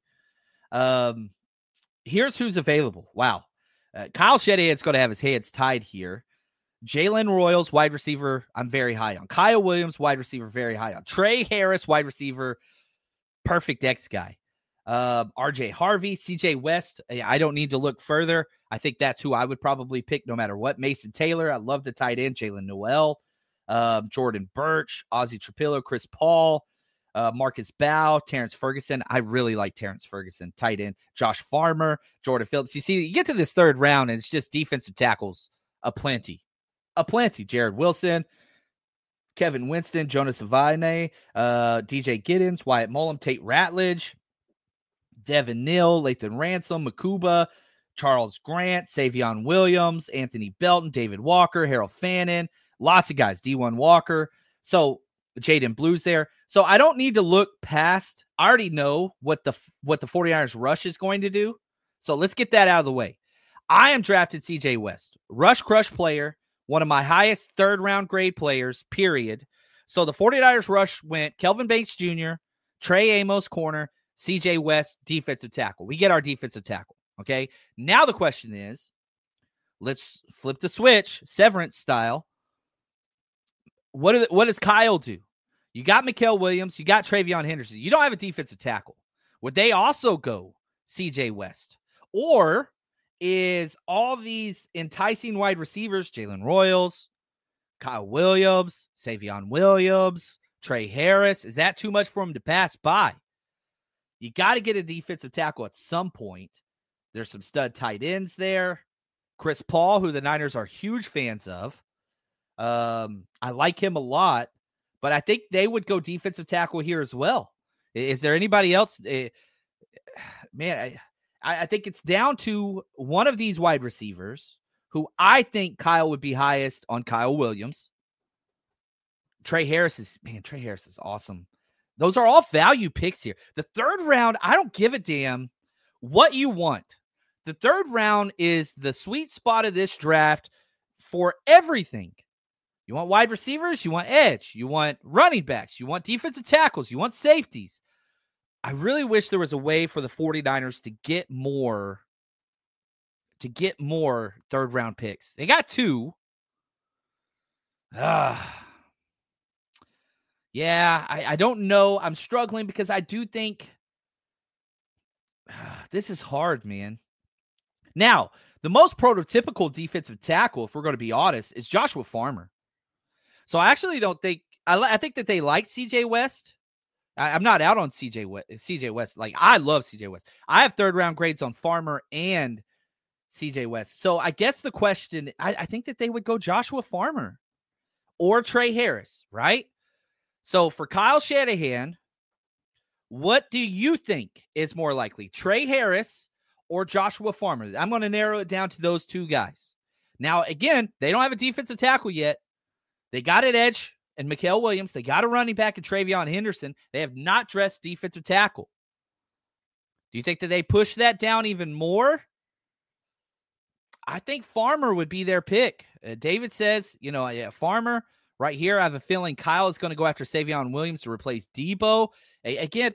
Here's who's available. Wow. Kyle Shanahan's going to have his hands tied here. Jalen Royals, wide receiver, I'm very high on. Kyle Williams, wide receiver, very high on. Trey Harris, wide receiver, perfect X guy. RJ Harvey, CJ West, I don't need to look further. I think that's who I would probably pick no matter what. Mason Taylor, I love the tight end. Jalen Noel, Jordan Birch, Ozzie Trapillo, Chris Paul, Marcus Bow, Terrence Ferguson. I really like Terrence Ferguson, tight end. Josh Farmer, Jordan Phillips. You see, you get to this 3rd round, and it's just defensive tackles aplenty. Jared Wilson, Kevin Winston, Jonas Avine, DJ Giddens, Wyatt Mullum, Tate Ratledge, Devin Neal, Lathan Ransom, Makuba, Charles Grant, Savion Williams, Anthony Belton, David Walker, Harold Fannin, lots of guys, D1 Walker. So Jaden Blue's there. So I don't need to look past. I already know what the 49ers rush is going to do. So let's get that out of the way. I am drafted CJ West, rush crush player, one of my highest 3rd round grade players, period. So the 49ers rush went Kelvin Banks Jr., Trey Amos corner, CJ West defensive tackle. We get our defensive tackle. Okay. Now the question is, let's flip the switch, Severance style. What does Kyle do? You got Mikael Williams, you got Travion Henderson. You don't have a defensive tackle. Would they also go CJ West? Or is all these enticing wide receivers, Jalen Royals, Kyle Williams, Savion Williams, Trey Harris, is that too much for him to pass by? You got to get a defensive tackle at some point. There's some stud tight ends there. Chris Paul, who the Niners are huge fans of. I like him a lot, but I think they would go defensive tackle here as well. Is there anybody else? Man, I think it's down to one of these wide receivers who I think Kyle would be highest on. Kyle Williams. Trey Harris is awesome. Those are all value picks here. The 3rd round, I don't give a damn what you want. The 3rd round is the sweet spot of this draft for everything. You want wide receivers, you want edge, you want running backs, you want defensive tackles, you want safeties. I really wish there was a way for the 49ers to get more 3rd round picks. They got 2. Yeah, I don't know. I'm struggling because I do think this is hard, man. Now, the most prototypical defensive tackle, if we're going to be honest, is Joshua Farmer. So I actually don't think I think that they like CJ West. I'm not out on CJ West. Like, I love CJ West. I have 3rd round grades on Farmer and CJ West. So I guess the question, I think that they would go Joshua Farmer or Trey Harris, right? So for Kyle Shanahan, what do you think is more likely, Trey Harris or Joshua Farmer? I'm going to narrow it down to those 2 guys. Now, again, they don't have a defensive tackle yet. They got an edge and Mikael Williams. They got a running back in Travion Henderson. They have not dressed defensive tackle. Do you think that they push that down even more? I think Farmer would be their pick. David says, Farmer right here. I have a feeling Kyle is going to go after Savion Williams to replace Debo. Again,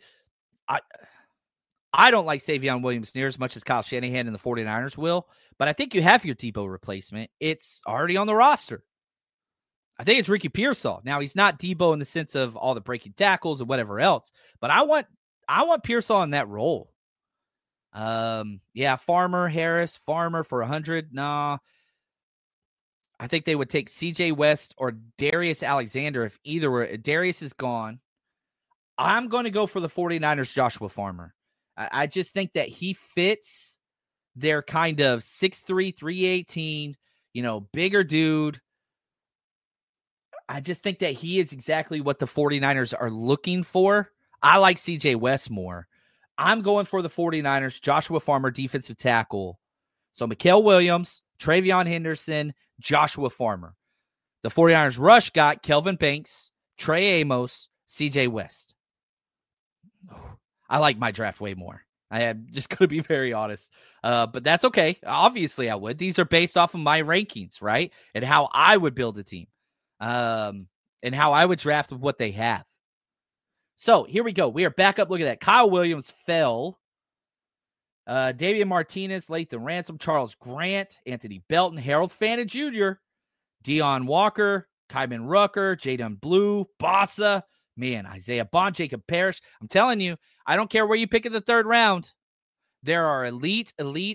I don't like Savion Williams near as much as Kyle Shanahan and the 49ers will, but I think you have your Debo replacement. It's already on the roster. I think it's Ricky Pearsall. Now, he's not Debo in the sense of all the breaking tackles and whatever else, but I want Pearsall in that role. Farmer, Harris, Farmer for 100. Nah. I think they would take CJ West or Darius Alexander if either were. Darius is gone. I'm going to go for the 49ers, Joshua Farmer. I just think that he fits their kind of 6'3", 318, bigger dude. I just think that he is exactly what the 49ers are looking for. I like CJ West more. I'm going for the 49ers, Joshua Farmer, defensive tackle. So Mikael Williams, Travion Henderson, Joshua Farmer. The 49ers rush got Kelvin Banks, Trey Amos, CJ West. I like my draft way more. I am just going to be very honest. But that's okay. Obviously, I would. These are based off of my rankings, right? And how I would build a team. And how I would draft with what they have. So here we go. We are back up. Look at that. Kyle Williams fell. Damian Martinez, Lathan Ransom, Charles Grant, Anthony Belton, Harold Fannin Jr., Deion Walker, Kyman Rucker, Jadon Blue, Bossa, Isaiah Bond, Jacob Parrish. I'm telling you, I don't care where you pick in the third round. There are elite.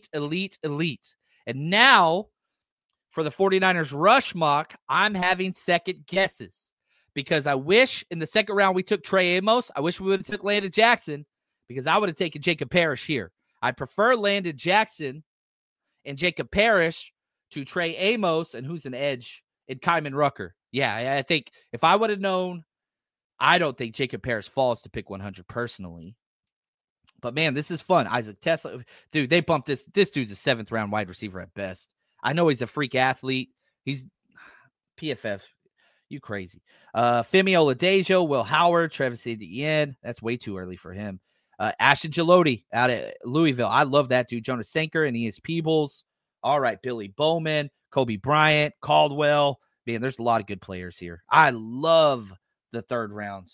And now, for the 49ers rush mock, I'm having second guesses. Because I wish in the second round we took Trey Amos. I wish we would have took Landon Jackson because I would have taken Jacob Parrish here. I prefer Landon Jackson and Jacob Parrish to Trey Amos and who's an edge in Kyman Rucker. Yeah, I think if I would have known, I don't think Jacob Parrish falls to pick 100 personally. But man, this is fun. Isaac Tesla, dude, they bumped this. This dude's a 7th round wide receiver at best. I know he's a freak athlete. He's PFF. You crazy. Femi Oladejo, Will Howard, Travis Etienne. That's way too early for him. Ashton Gilotti out of Louisville. I love that dude. Jonas Sanker and E.S. Peebles. All right, Billy Bowman, Kobe Bryant, Caldwell. Man, there's a lot of good players here. I love the third round.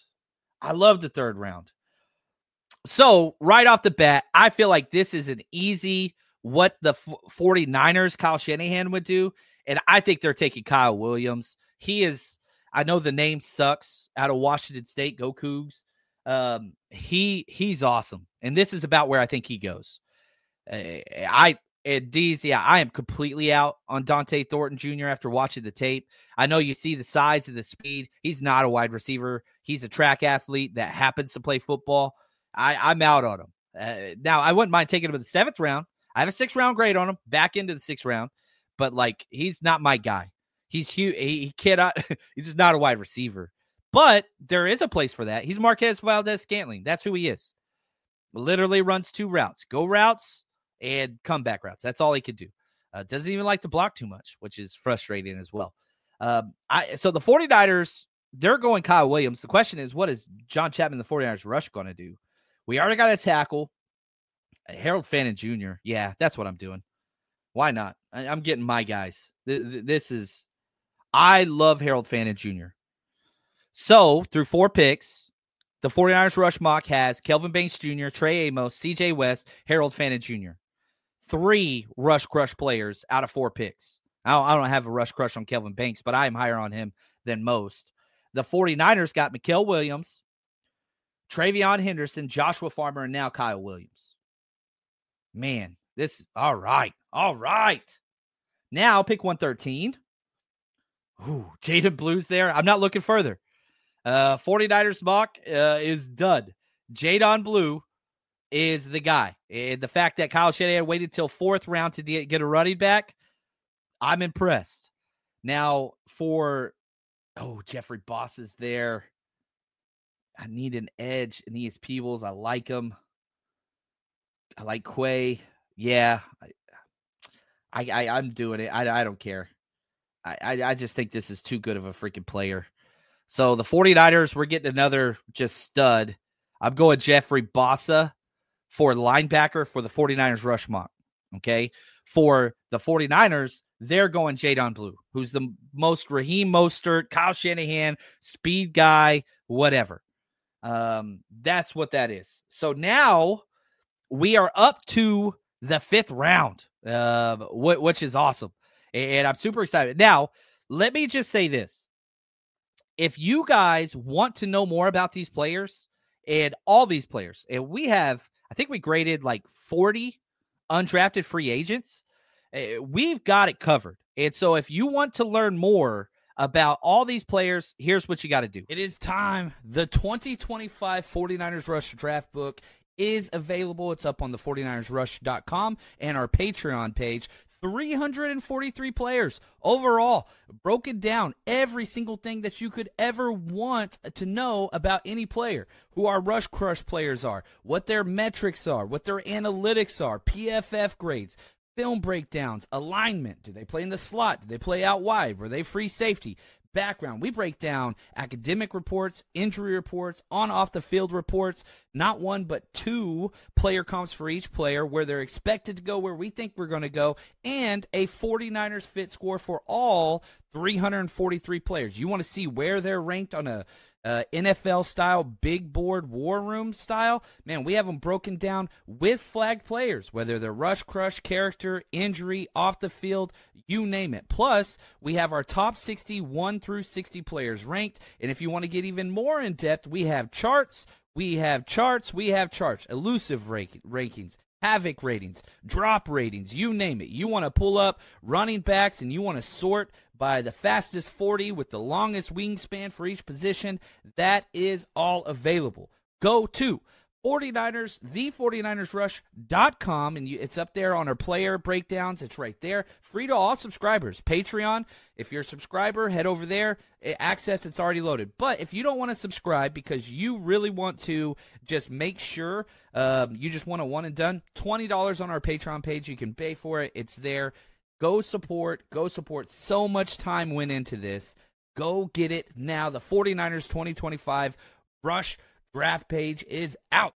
So, right off the bat, I feel like this is an easy what the 49ers, Kyle Shanahan, would do. And I think they're taking Kyle Williams. He is, I know the name sucks, out of Washington State. Go Cougs. He's awesome. And this is about where I think he goes. I am completely out on Dante Thornton Jr. after watching the tape. I know you see the size and the speed. He's not a wide receiver. He's a track athlete that happens to play football. I'm out on him. Now, I wouldn't mind taking him in the 7th round. I have a 6th round grade on him, back into the 6th round. But, he's not my guy. He's huge. He cannot. He's just not a wide receiver. But there is a place for that. He's Marquez Valdez-Scantling. That's who he is. Literally runs 2 routes. Go routes and comeback routes. That's all he could do. Doesn't even like to block too much, which is frustrating as well. So the 49ers, they're going Kyle Williams. The question is, what is John Chapman, the 49ers rush, going to do? We already got a tackle. Harold Fannin Jr. Yeah, that's what I'm doing. Why not? I'm getting my guys. I love Harold Fannin Jr. So, through 4 picks, the 49ers rush mock has Kelvin Banks Jr., Trey Amos, CJ West, Harold Fannin Jr. 3 rush crush players out of 4 picks. I don't have a rush crush on Kelvin Banks, but I am higher on him than most. The 49ers got Mikael Williams, Travion Henderson, Joshua Farmer, and now Kyle Williams. Man, all right. Now, pick 113. Ooh, Jadon Blue's there. I'm not looking further. 49ers mock is done. Jadon Blue is the guy. And the fact that Kyle Shanahan waited till 4th round to get a running back, I'm impressed. Now, Jeffrey Boss is there. I need an edge. Aeneas Peebles, I like him. I like Quay. Yeah, I'm doing it. I don't care. I just think this is too good of a freaking player. So the 49ers, we're getting another just stud. I'm going Jeffrey Bossa for linebacker for the 49ers rush mock. Okay. For the 49ers, they're going Jadon Blue, who's the most Raheem Mostert, Kyle Shanahan, speed guy, whatever. That's what that is. So now we are up to the 5th round, which is awesome. And I'm super excited. Now, let me just say this. If you guys want to know more about these players and all these players, and I think we graded 40 undrafted free agents, we've got it covered. And so if you want to learn more about all these players, here's what you got to do. It is time. The 2025 49ers Rush Draft Book is available. It's up on the 49ersrush.com and our Patreon page. 343 players overall, broken down every single thing that you could ever want to know about any player, who our Rush Crush players are, what their metrics are, what their analytics are, PFF grades, film breakdowns, alignment. Do they play in the slot? Do they play out wide? Were they free safety? Background. We break down academic reports, injury reports, on-off the field reports, not one but 2 player comps for each player, where they're expected to go, where we think we're going to go, and a 49ers fit score for all 343 players. You want to see where they're ranked on a NFL style, big board, war room style? Man, we have them broken down with flagged players, whether they're rush, crush, character, injury, off the field, you name it. Plus, we have our top 60, 1 through 60 players ranked. And if you want to get even more in depth, we have charts, elusive rankings, havoc ratings, drop ratings, you name it. You want to pull up running backs and you want to sort by the fastest 40 with the longest wingspan for each position. That is all available. Go to 49ers, the49ersrush.com, and it's up there on our player breakdowns. It's right there. Free to all subscribers. Patreon, if you're a subscriber, head over there. Access, it's already loaded. But if you don't want to subscribe because you really want to just make sure you just want a one and done, $20 on our Patreon page. You can pay for it. It's there. Go support. So much time went into this. Go get it now. The 49ers 2025 Rush draft page is out.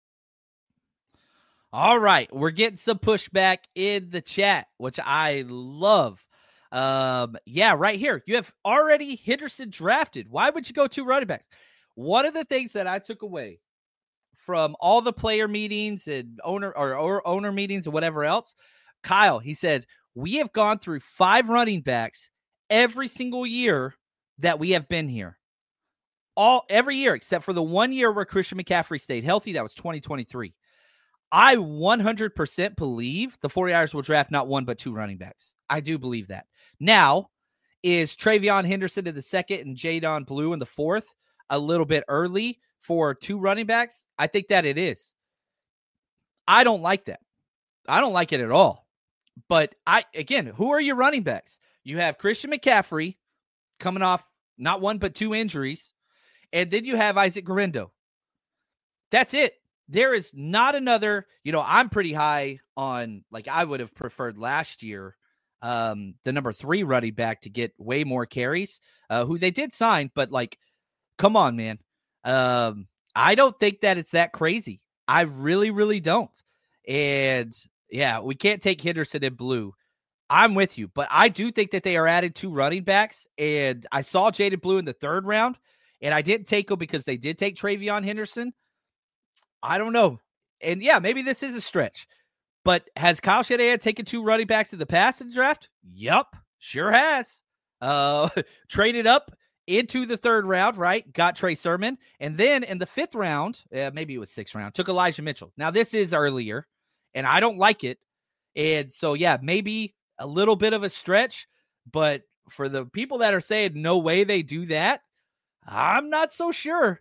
All right, we're getting some pushback in the chat, which I love. Yeah, right here. You have already Henderson drafted. Why would you go 2 running backs? One of the things that I took away from all the player meetings and owner meetings and whatever else, Kyle, he said, we have gone through 5 running backs every single year that we have been here. Every year except for the 1 year where Christian McCaffrey stayed healthy. That was 2023. I 100% believe the 49ers will draft not 1 but 2 running backs. I do believe that. Now, is Travion Henderson in the 2nd and Jadon Blue in the 4th a little bit early for 2 running backs? I think that it is. I don't like that. I don't like it at all. But again, who are your running backs? You have Christian McCaffrey coming off not 1 but 2 injuries. And then you have Isaac Guerendo. That's it. There is not another, I'm pretty high on, I would have preferred last year, the number 3 running back to get way more carries, who they did sign, but come on, man. I don't think that it's that crazy. I really, really don't. And yeah, we can't take Henderson in blue. I'm with you, but I do think that they are added 2 running backs, and I saw Jadon Blue in the 3rd round. And I didn't take him because they did take Travion Henderson. I don't know. And yeah, maybe this is a stretch. But has Kyle Shanahan taken 2 running backs in the past in the draft? Yup, sure has. Traded up into the 3rd round, right? Got Trey Sermon. And then in the 5th round, maybe it was 6th round, took Elijah Mitchell. Now this is earlier, and I don't like it. And so, yeah, maybe a little bit of a stretch. But for the people that are saying no way they do that, I'm not so sure.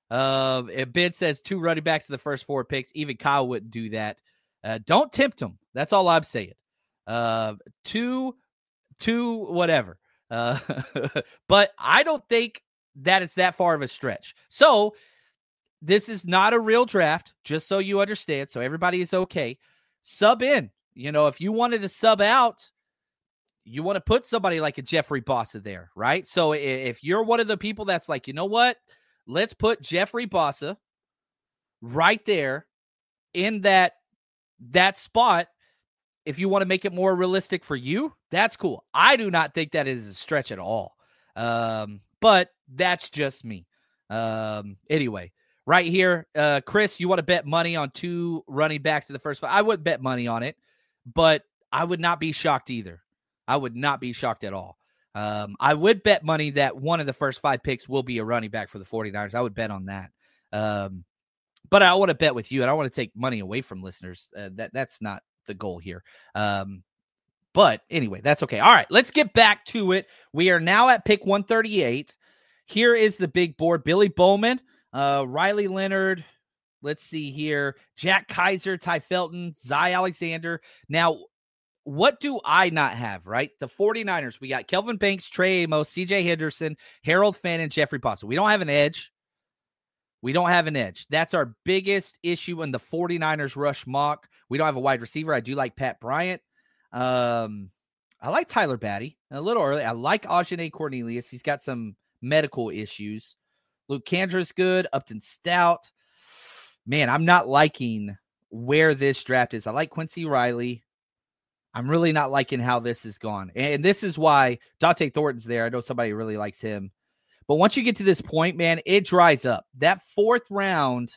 Ben says 2 running backs in the first 4 picks. Even Kyle wouldn't do that. Don't tempt him. That's all I'm saying. 2, whatever. But I don't think that it's that far of a stretch. So this is not a real draft, just so you understand. So everybody is okay. Sub in. If you wanted to sub out, you want to put somebody like a Jeffrey Bossa there, right? So if you're one of the people that's like, you know what? Let's put Jeffrey Bossa right there in that spot. If you want to make it more realistic for you, that's cool. I do not think that is a stretch at all. But that's just me. Anyway, right here, Chris, you want to bet money on 2 running backs in the first 5? I wouldn't bet money on it, but I would not be shocked either. I would not be shocked at all. I would bet money that 1 of the first 5 picks will be a running back for the 49ers. I would bet on that. But I want to bet with you, and I want to take money away from listeners. That's not the goal here. But anyway, that's okay. All right, let's get back to it. We are now at pick 138. Here is the big board. Billy Bowman, Riley Leonard. Let's see here. Jack Kaiser, Ty Felton, Zy Alexander. Now, what do I not have, right? The 49ers, we got Kelvin Banks, Trey Amos, CJ Henderson, Harold Finn, and Jeffrey Possum. We don't have an edge. That's our biggest issue in the 49ers rush mock. We don't have a wide receiver. I do like Pat Bryant. I like Tyler Batty a little early. I like Ajane Cornelius. He's got some medical issues. Luke Kandra's good. Upton Stout. Man, I'm not liking where this draft is. I like Quincy Riley. I'm really not liking how this has gone. And this is why Dante Thornton's there. I know somebody really likes him. But once you get to this point, man, it dries up. That fourth round,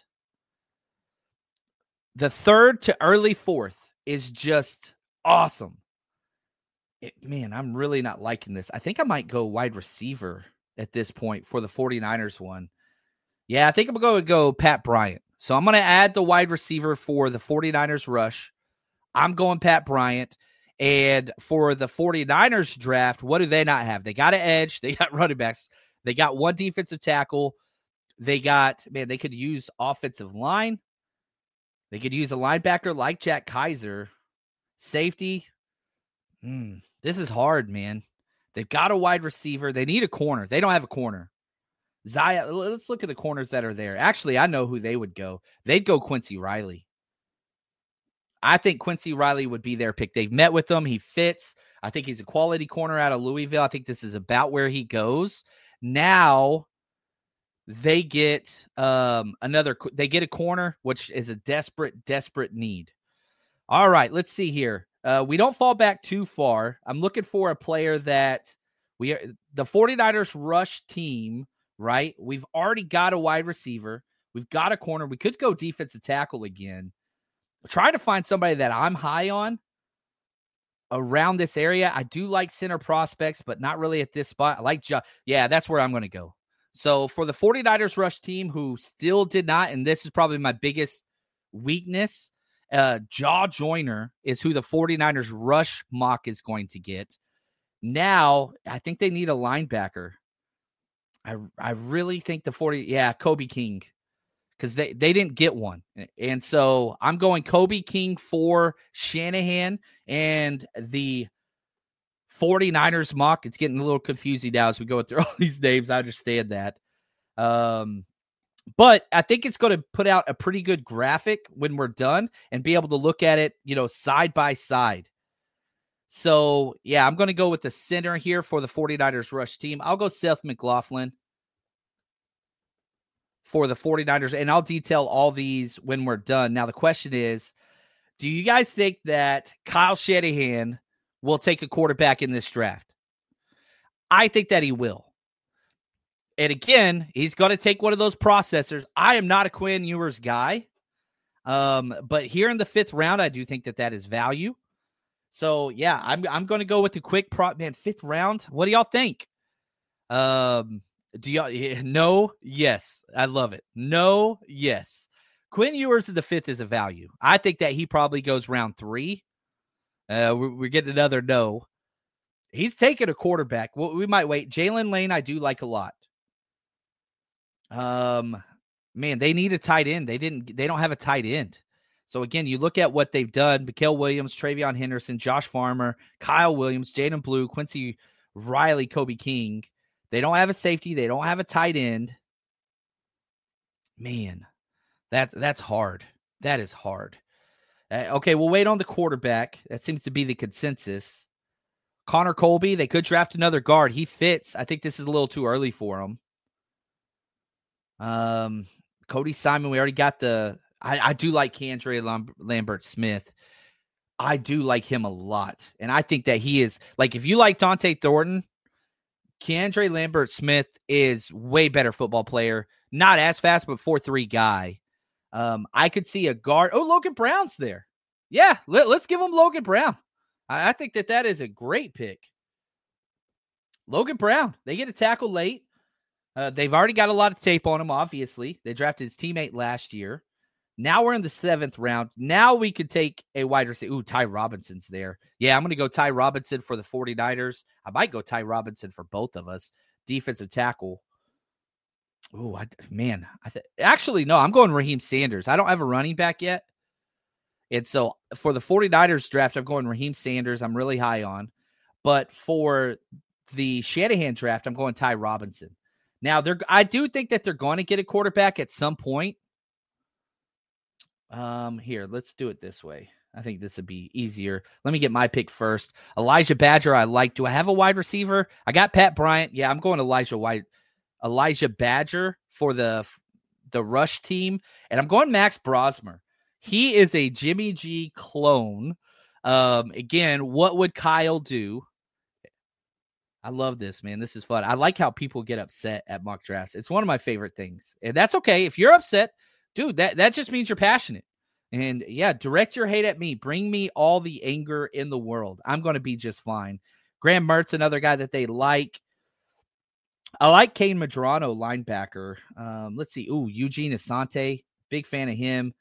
the third to early fourth is just awesome. Man, I'm really not liking this. I think I might go wide receiver at this point for the 49ers one. Yeah, I think I'm going to go Pat Bryant. So I'm going to add the wide receiver for the 49ers rush. I'm going Pat Bryant. And for the 49ers draft, what do they not have? They got an edge. They got running backs. They got one defensive tackle. They could use offensive line. They could use a linebacker like Jack Kaiser. Safety. This is hard, man. They've got a wide receiver. They need a corner. They don't have a corner. Zaya, let's look at the corners that are there. Actually, I know who they would go. They'd go Quincy Riley. I think Quincy Riley would be their pick. They've met with him. He fits. I think he's a quality corner out of Louisville. I think this is about where he goes. Now they get they get a corner, which is a desperate need. All right, let's see here. We don't fall back too far. I'm looking for a player that the 49ers rush team, right? We've already got a wide receiver. We've got a corner. We could go defensive tackle again. Try to find somebody that I'm high on around this area. I do like center prospects, but not really at this spot. I like that's where I'm going to go. So for the 49ers rush team who still did not, and this is probably my biggest weakness, Jaw Joyner is who the 49ers rush mock is going to get. Now, I think they need a linebacker. I really think Kobe King, because they didn't get one. And so I'm going Kobe King for Shanahan, and the 49ers mock. It's getting a little confusing now as we go through all these names. I understand that. But I think it's going to put out a pretty good graphic when we're done and be able to look at it, side by side. So, yeah, I'm going to go with the center here for the 49ers rush team. I'll go Seth McLaughlin for the 49ers, and I'll detail all these when we're done. Now, the question is, do you guys think that Kyle Shanahan will take a quarterback in this draft? I think that he will. And again, he's going to take one of those processors. I am not a Quinn Ewers guy. But here in the fifth round, I do think that is value. So, yeah, I'm going to go with the quick prop. Man, fifth round, what do y'all think? Do y'all no? Yes. I love it. No? Yes. Quinn Ewers in the fifth is a value. I think that he probably goes round 3. We're getting another no. He's taking a quarterback. Well, we might wait. Jalen Lane, I do like a lot. Man, they need a tight end. They don't have a tight end. So again, you look at what they've done: Mikael Williams, Travion Henderson, Josh Farmer, Kyle Williams, Jaden Blue, Quincy Riley, Kobe King. They don't have a safety. They don't have a tight end. Man, that's hard. That is hard. Okay, we'll wait on the quarterback. That seems to be the consensus. Connor Colby, they could draft another guard. He fits. I think this is a little too early for him. Cody Simon, we already got I do like Keandre Lambert Smith. I do like him a lot. And I think that he is, like, if you like Dante Thornton, Keandre Lambert Smith is way better football player. Not as fast, but 4.3 guy. I could see a guard. Oh, Logan Brown's there. Yeah, let's give him Logan Brown. I think that is a great pick. Logan Brown. They get a tackle late. They've already got a lot of tape on him, obviously. They drafted his teammate last year. Now we're in the 7th round. Now we could take a wide receiver. Ooh, Ty Robinson's there. Yeah, I'm going to go Ty Robinson for the 49ers. I might go Ty Robinson for both of us. Defensive tackle. Ooh, actually, no, I'm going Raheem Sanders. I don't have a running back yet. And so for the 49ers draft, I'm going Raheem Sanders. I'm really high on. But for the Shanahan draft, I'm going Ty Robinson. Now, I do think that they're going to get a quarterback at some point. Here, let's do it this way. I think this would be easier. Let me get my pick first. Elijah Badger, I like. Do I have a wide receiver? I got Pat Bryant. Yeah, I'm going Elijah Badger for the rush team. And I'm going Max Brosmer. He is a Jimmy G clone. Again, what would Kyle do? I love this, man. This is fun. I like how people get upset at mock drafts. It's one of my favorite things. And that's okay. If you're upset, dude, that just means you're passionate. And yeah, direct your hate at me. Bring me all the anger in the world. I'm going to be just fine. Graham Mertz, another guy that they like. I like Kane Madrano, linebacker. Let's see. Ooh, Eugene Asante. Big fan of him.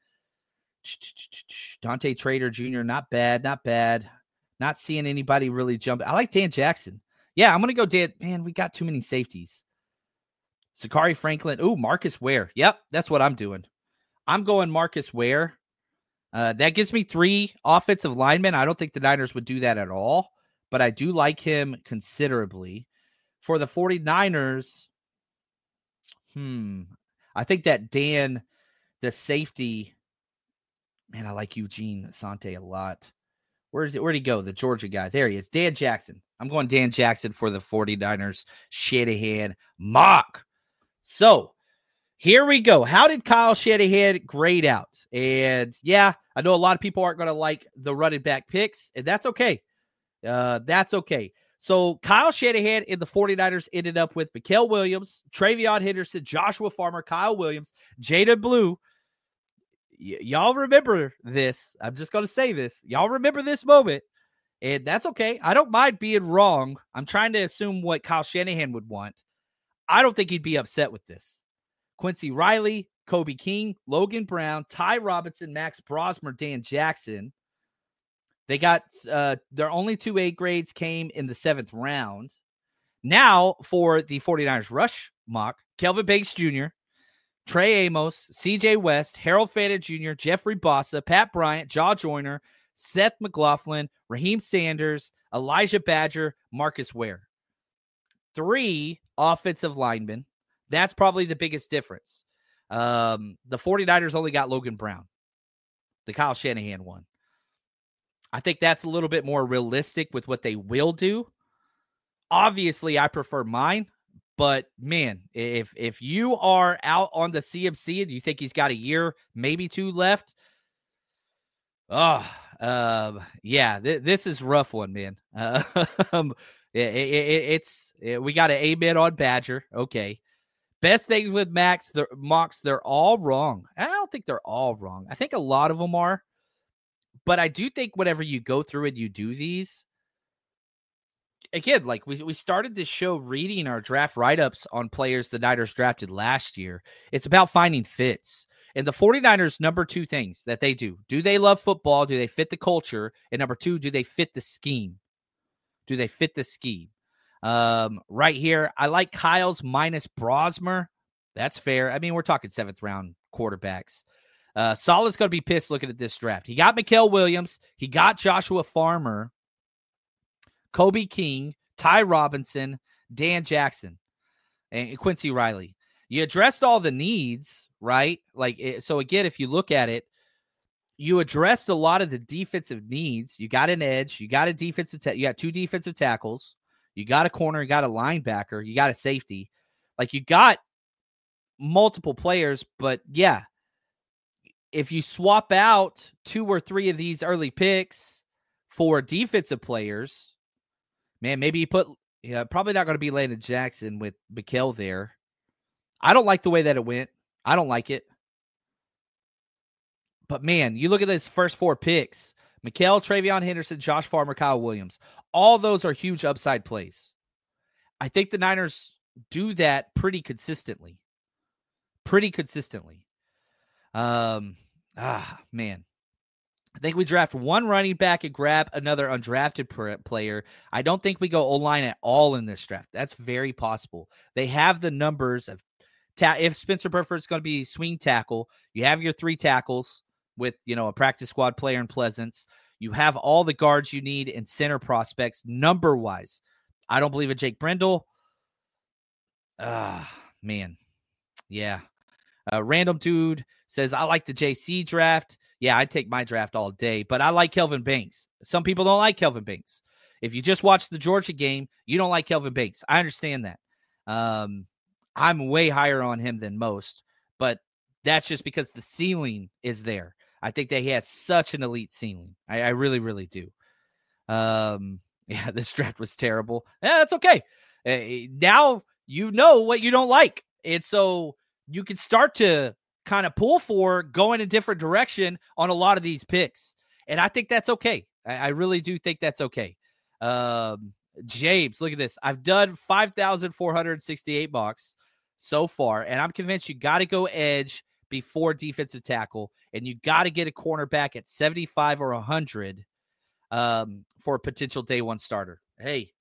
Dante Trader Jr. Not bad. Not seeing anybody really jump. I like Dan Jackson. Yeah, I'm going to go Dan. Man, we got too many safeties. Zachary Franklin. Ooh, Marcus Ware. Yep, that's what I'm doing. I'm going Marcus Ware. That gives me 3 offensive linemen. I don't think the Niners would do that at all, but I do like him considerably. For the 49ers, I think that Dan, the safety, man, I like Eugene Asante a lot. Where'd he go? The Georgia guy. There he is. Dan Jackson. I'm going Dan Jackson for the 49ers Shanahan mock. So here we go. How did Kyle Shanahan grade out? And yeah, I know a lot of people aren't going to like the running back picks, and that's okay. That's okay. So Kyle Shanahan in the 49ers ended up with Mikael Williams, Travion Henderson, Joshua Farmer, Kyle Williams, Jada Blue. Y'all remember this. I'm just going to say this. Y'all remember this moment, and that's okay. I don't mind being wrong. I'm trying to assume what Kyle Shanahan would want. I don't think he'd be upset with this. Quincy Riley, Kobe King, Logan Brown, Ty Robinson, Max Brosmer, Dan Jackson. They got their only 2 A grades came in the 7th round. Now for the 49ers rush mock, Kelvin Banks Jr., Trey Amos, CJ West, Harold Fanta Jr., Jeffrey Bossa, Pat Bryant, Jaw Joyner, Seth McLaughlin, Raheem Sanders, Elijah Badger, Marcus Ware. 3 offensive linemen. That's probably the biggest difference. The 49ers only got Logan Brown, the Kyle Shanahan one. I think that's a little bit more realistic with what they will do. Obviously, I prefer mine. But, man, if you are out on the CMC and you think he's got a year, maybe 2 left, this is a rough one, man. We got an amen on Badger. Okay. Best things with mocks, they're all wrong. I don't think they're all wrong. I think a lot of them are. But I do think whenever you go through and you do these, again, like we started this show reading our draft write-ups on players the Niners drafted last year. It's about finding fits. And the 49ers, number 2 things that they do. Do they love football? Do they fit the culture? And number 2, do they fit the scheme? Right here, I like Kyle's minus Brosmer. That's fair. I mean, we're talking 7th round quarterbacks. Saleh's going to be pissed looking at this draft. He got Mikael Williams. He got Joshua Farmer, Kobe King, Ty Robinson, Dan Jackson, and Quincy Riley. You addressed all the needs, right? So again, if you look at it, you addressed a lot of the defensive needs. You got an edge. You got a defensive. You got 2 defensive tackles. You got a corner. You got a linebacker. You got a safety. You got multiple players. But yeah, if you swap out 2 or 3 of these early picks for defensive players, man, maybe you probably not going to be Landon Jackson with Mikael there. I don't like the way that it went. I don't like it. But, man, you look at those first 4 picks. Mikael, Travion Henderson, Josh Farmer, Kyle Williams. All those are huge upside plays. I think the Niners do that pretty consistently. Man. I think we draft 1 running back and grab another undrafted player. I don't think we go O-line at all in this draft. That's very possible. They have the numbers of if Spencer Burford's going to be swing tackle, you have your 3 tackles with, a practice squad player in Pleasance. You have all the guards you need and center prospects number-wise. I don't believe in Jake Brendel. Man. Yeah. Random dude says, I like the JC draft. Yeah, I'd take my draft all day, but I like Kelvin Banks. Some people don't like Kelvin Banks. If you just watch the Georgia game, you don't like Kelvin Banks. I understand that. I'm way higher on him than most, but that's just because the ceiling is there. I think that he has such an elite ceiling. I really, really do. Yeah, this draft was terrible. Yeah, that's okay. Now you know what you don't like. And so you can start to kind of pull for going a different direction on a lot of these picks. And I think that's okay. I really do think that's okay. James, look at this. I've done 5,468 mocks so far, and I'm convinced you got to go edge before defensive tackle, and you got to get a cornerback at 75 or 100 for a potential day one starter. Hey,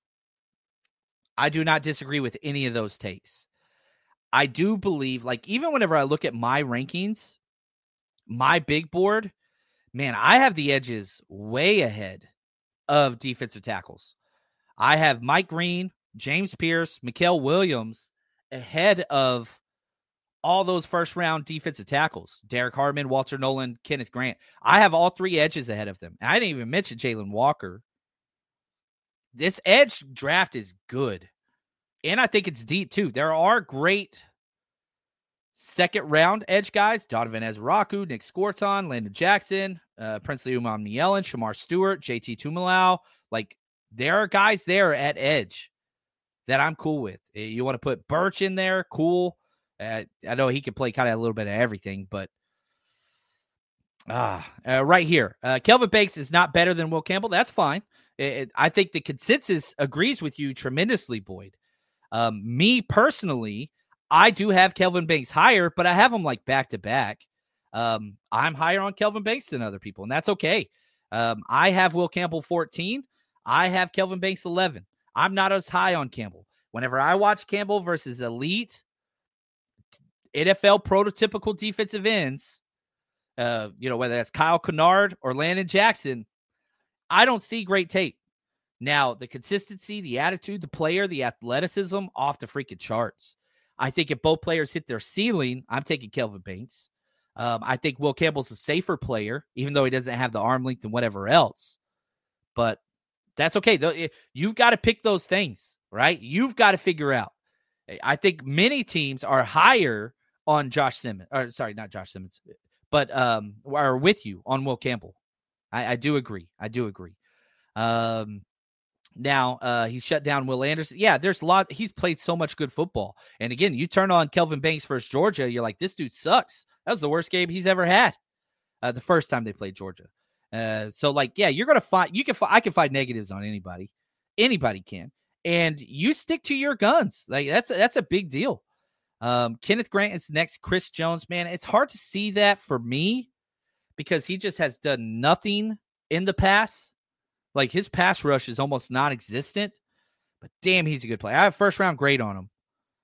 I do not disagree with any of those takes. I do believe, like, even whenever I look at my rankings, my big board, man, I have the edges way ahead of defensive tackles. I have Mike Green, James Pierce, Mikael Williams ahead of all those first-round defensive tackles. Derek Harmon, Walter Nolan, Kenneth Grant. I have all three edges ahead of them. And I didn't even mention Jalen Walker. This edge draft is good. And I think it's deep, too. There are great second-round edge guys. Donovan Ezraku, Nick Scorton, Landon Jackson, Princely Umam-Nielen, Shamar Stewart, JT Tumalau. Like, there are guys there at edge that I'm cool with. You want to put Birch in there, cool. I know he can play kind of a little bit of everything, but right here, Kelvin Banks is not better than Will Campbell. That's fine. I think the consensus agrees with you tremendously, Boyd. Me personally, I do have Kelvin Banks higher, but I have him like back to back. I'm higher on Kelvin Banks than other people, and that's okay. I have Will Campbell 14. I have Kelvin Banks 11. I'm not as high on Campbell. Whenever I watch Campbell versus elite NFL prototypical defensive ends, whether that's Kyle Kennard or Landon Jackson, I don't see great tape. Now, the consistency, the attitude, the player, the athleticism, off the freaking charts. I think if both players hit their ceiling, I'm taking Kelvin Banks. I think Will Campbell's a safer player, even though he doesn't have the arm length and whatever else. But that's okay. You've got to pick those things, right? You've got to figure out. I think many teams are higher on Josh Simmons. Or sorry, not Josh Simmons, but are with you on Will Campbell. I do agree. Now, he shut down Will Anderson. Yeah, there's a lot. He's played so much good football. And again, you turn on Kelvin Banks versus Georgia, you're like, this dude sucks. That was the worst game he's ever had the first time they played Georgia. So, like, yeah, you're going to find – I can find negatives on anybody. Anybody can. And you stick to your guns. Like, that's a big deal. Kenneth Grant is the next Chris Jones. Man, it's hard to see that for me because he just has done nothing in the pass. Like, his pass rush is almost non-existent. But, damn, he's a good player. I have a first-round grade on him.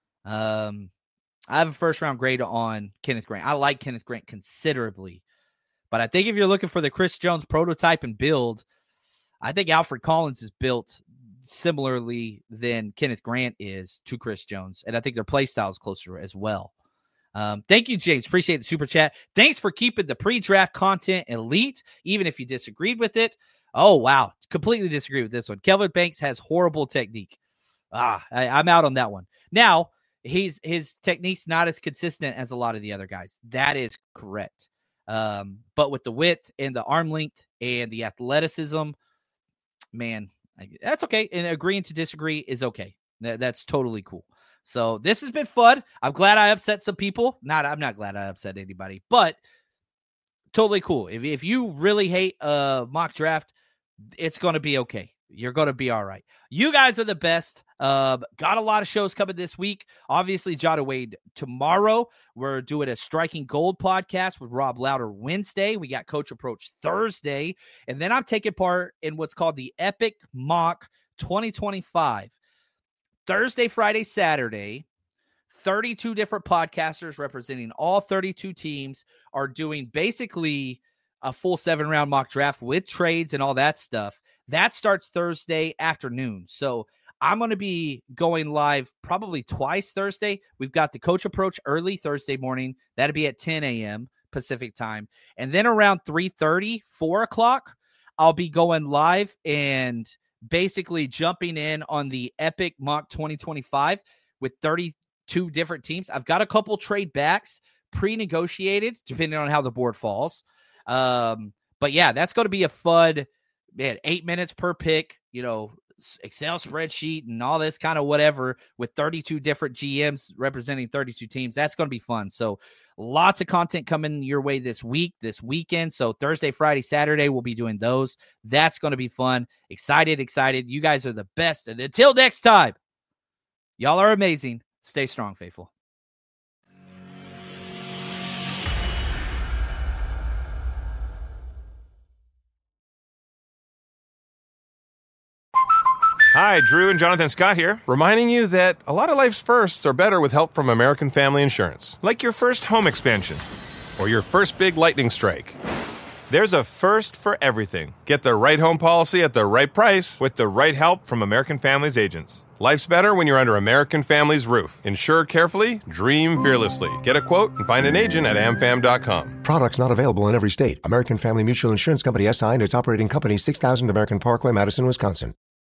I have a first-round grade on Kenneth Grant. I like Kenneth Grant considerably. But I think if you're looking for the Chris Jones prototype and build, I think Alfred Collins is built similarly than Kenneth Grant is to Chris Jones. And I think their play style is closer as well. Thank you, James. Appreciate the super chat. Thanks for keeping the pre-draft content elite, even if you disagreed with it. Oh, wow. Completely disagree with this one. Kelvin Banks has horrible technique. I'm out on that one. Now, his technique's not as consistent as a lot of the other guys. That is correct. But with the width and the arm length and the athleticism, man, that's okay. And agreeing to disagree is okay. That's totally cool. So this has been fun. I'm glad I upset some people. I'm not glad I upset anybody, but totally cool. If you really hate mock draft, it's going to be okay. You're going to be all right. You guys are the best. Got a lot of shows coming this week. Obviously, Jada Wade tomorrow. We're doing a Striking Gold podcast with Rob Louder Wednesday. We got Coach Approach Thursday. And then I'm taking part in what's called the Epic Mock 2025. Thursday, Friday, Saturday. 32 different podcasters representing all 32 teams are doing basically a full 7-round mock draft with trades and all that stuff. That starts Thursday afternoon. So I'm going to be going live probably twice Thursday. We've got the Coach Approach early Thursday morning. That'll be at 10 a.m. Pacific time. And then around 3:30, 4 o'clock, I'll be going live and basically jumping in on the Epic Mock 2025 with 32 different teams. I've got a couple trade backs pre-negotiated, depending on how the board falls. But yeah, that's going to be a fun, 8 minutes per pick, Excel spreadsheet and all this kind of whatever with 32 different GMs representing 32 teams. That's going to be fun. So lots of content coming your way this weekend. So Thursday, Friday, Saturday, we'll be doing those. That's going to be fun. Excited. You guys are the best. And until next time, y'all are amazing. Stay strong, faithful. Hi, Drew and Jonathan Scott here, reminding you that a lot of life's firsts are better with help from American Family Insurance. Like your first home expansion or your first big lightning strike. There's a first for everything. Get the right home policy at the right price with the right help from American Family's agents. Life's better when you're under American Family's roof. Insure carefully, dream fearlessly. Get a quote and find an agent at amfam.com. Products not available in every state. American Family Mutual Insurance Company SI and its operating company 6000 American Parkway, Madison, Wisconsin.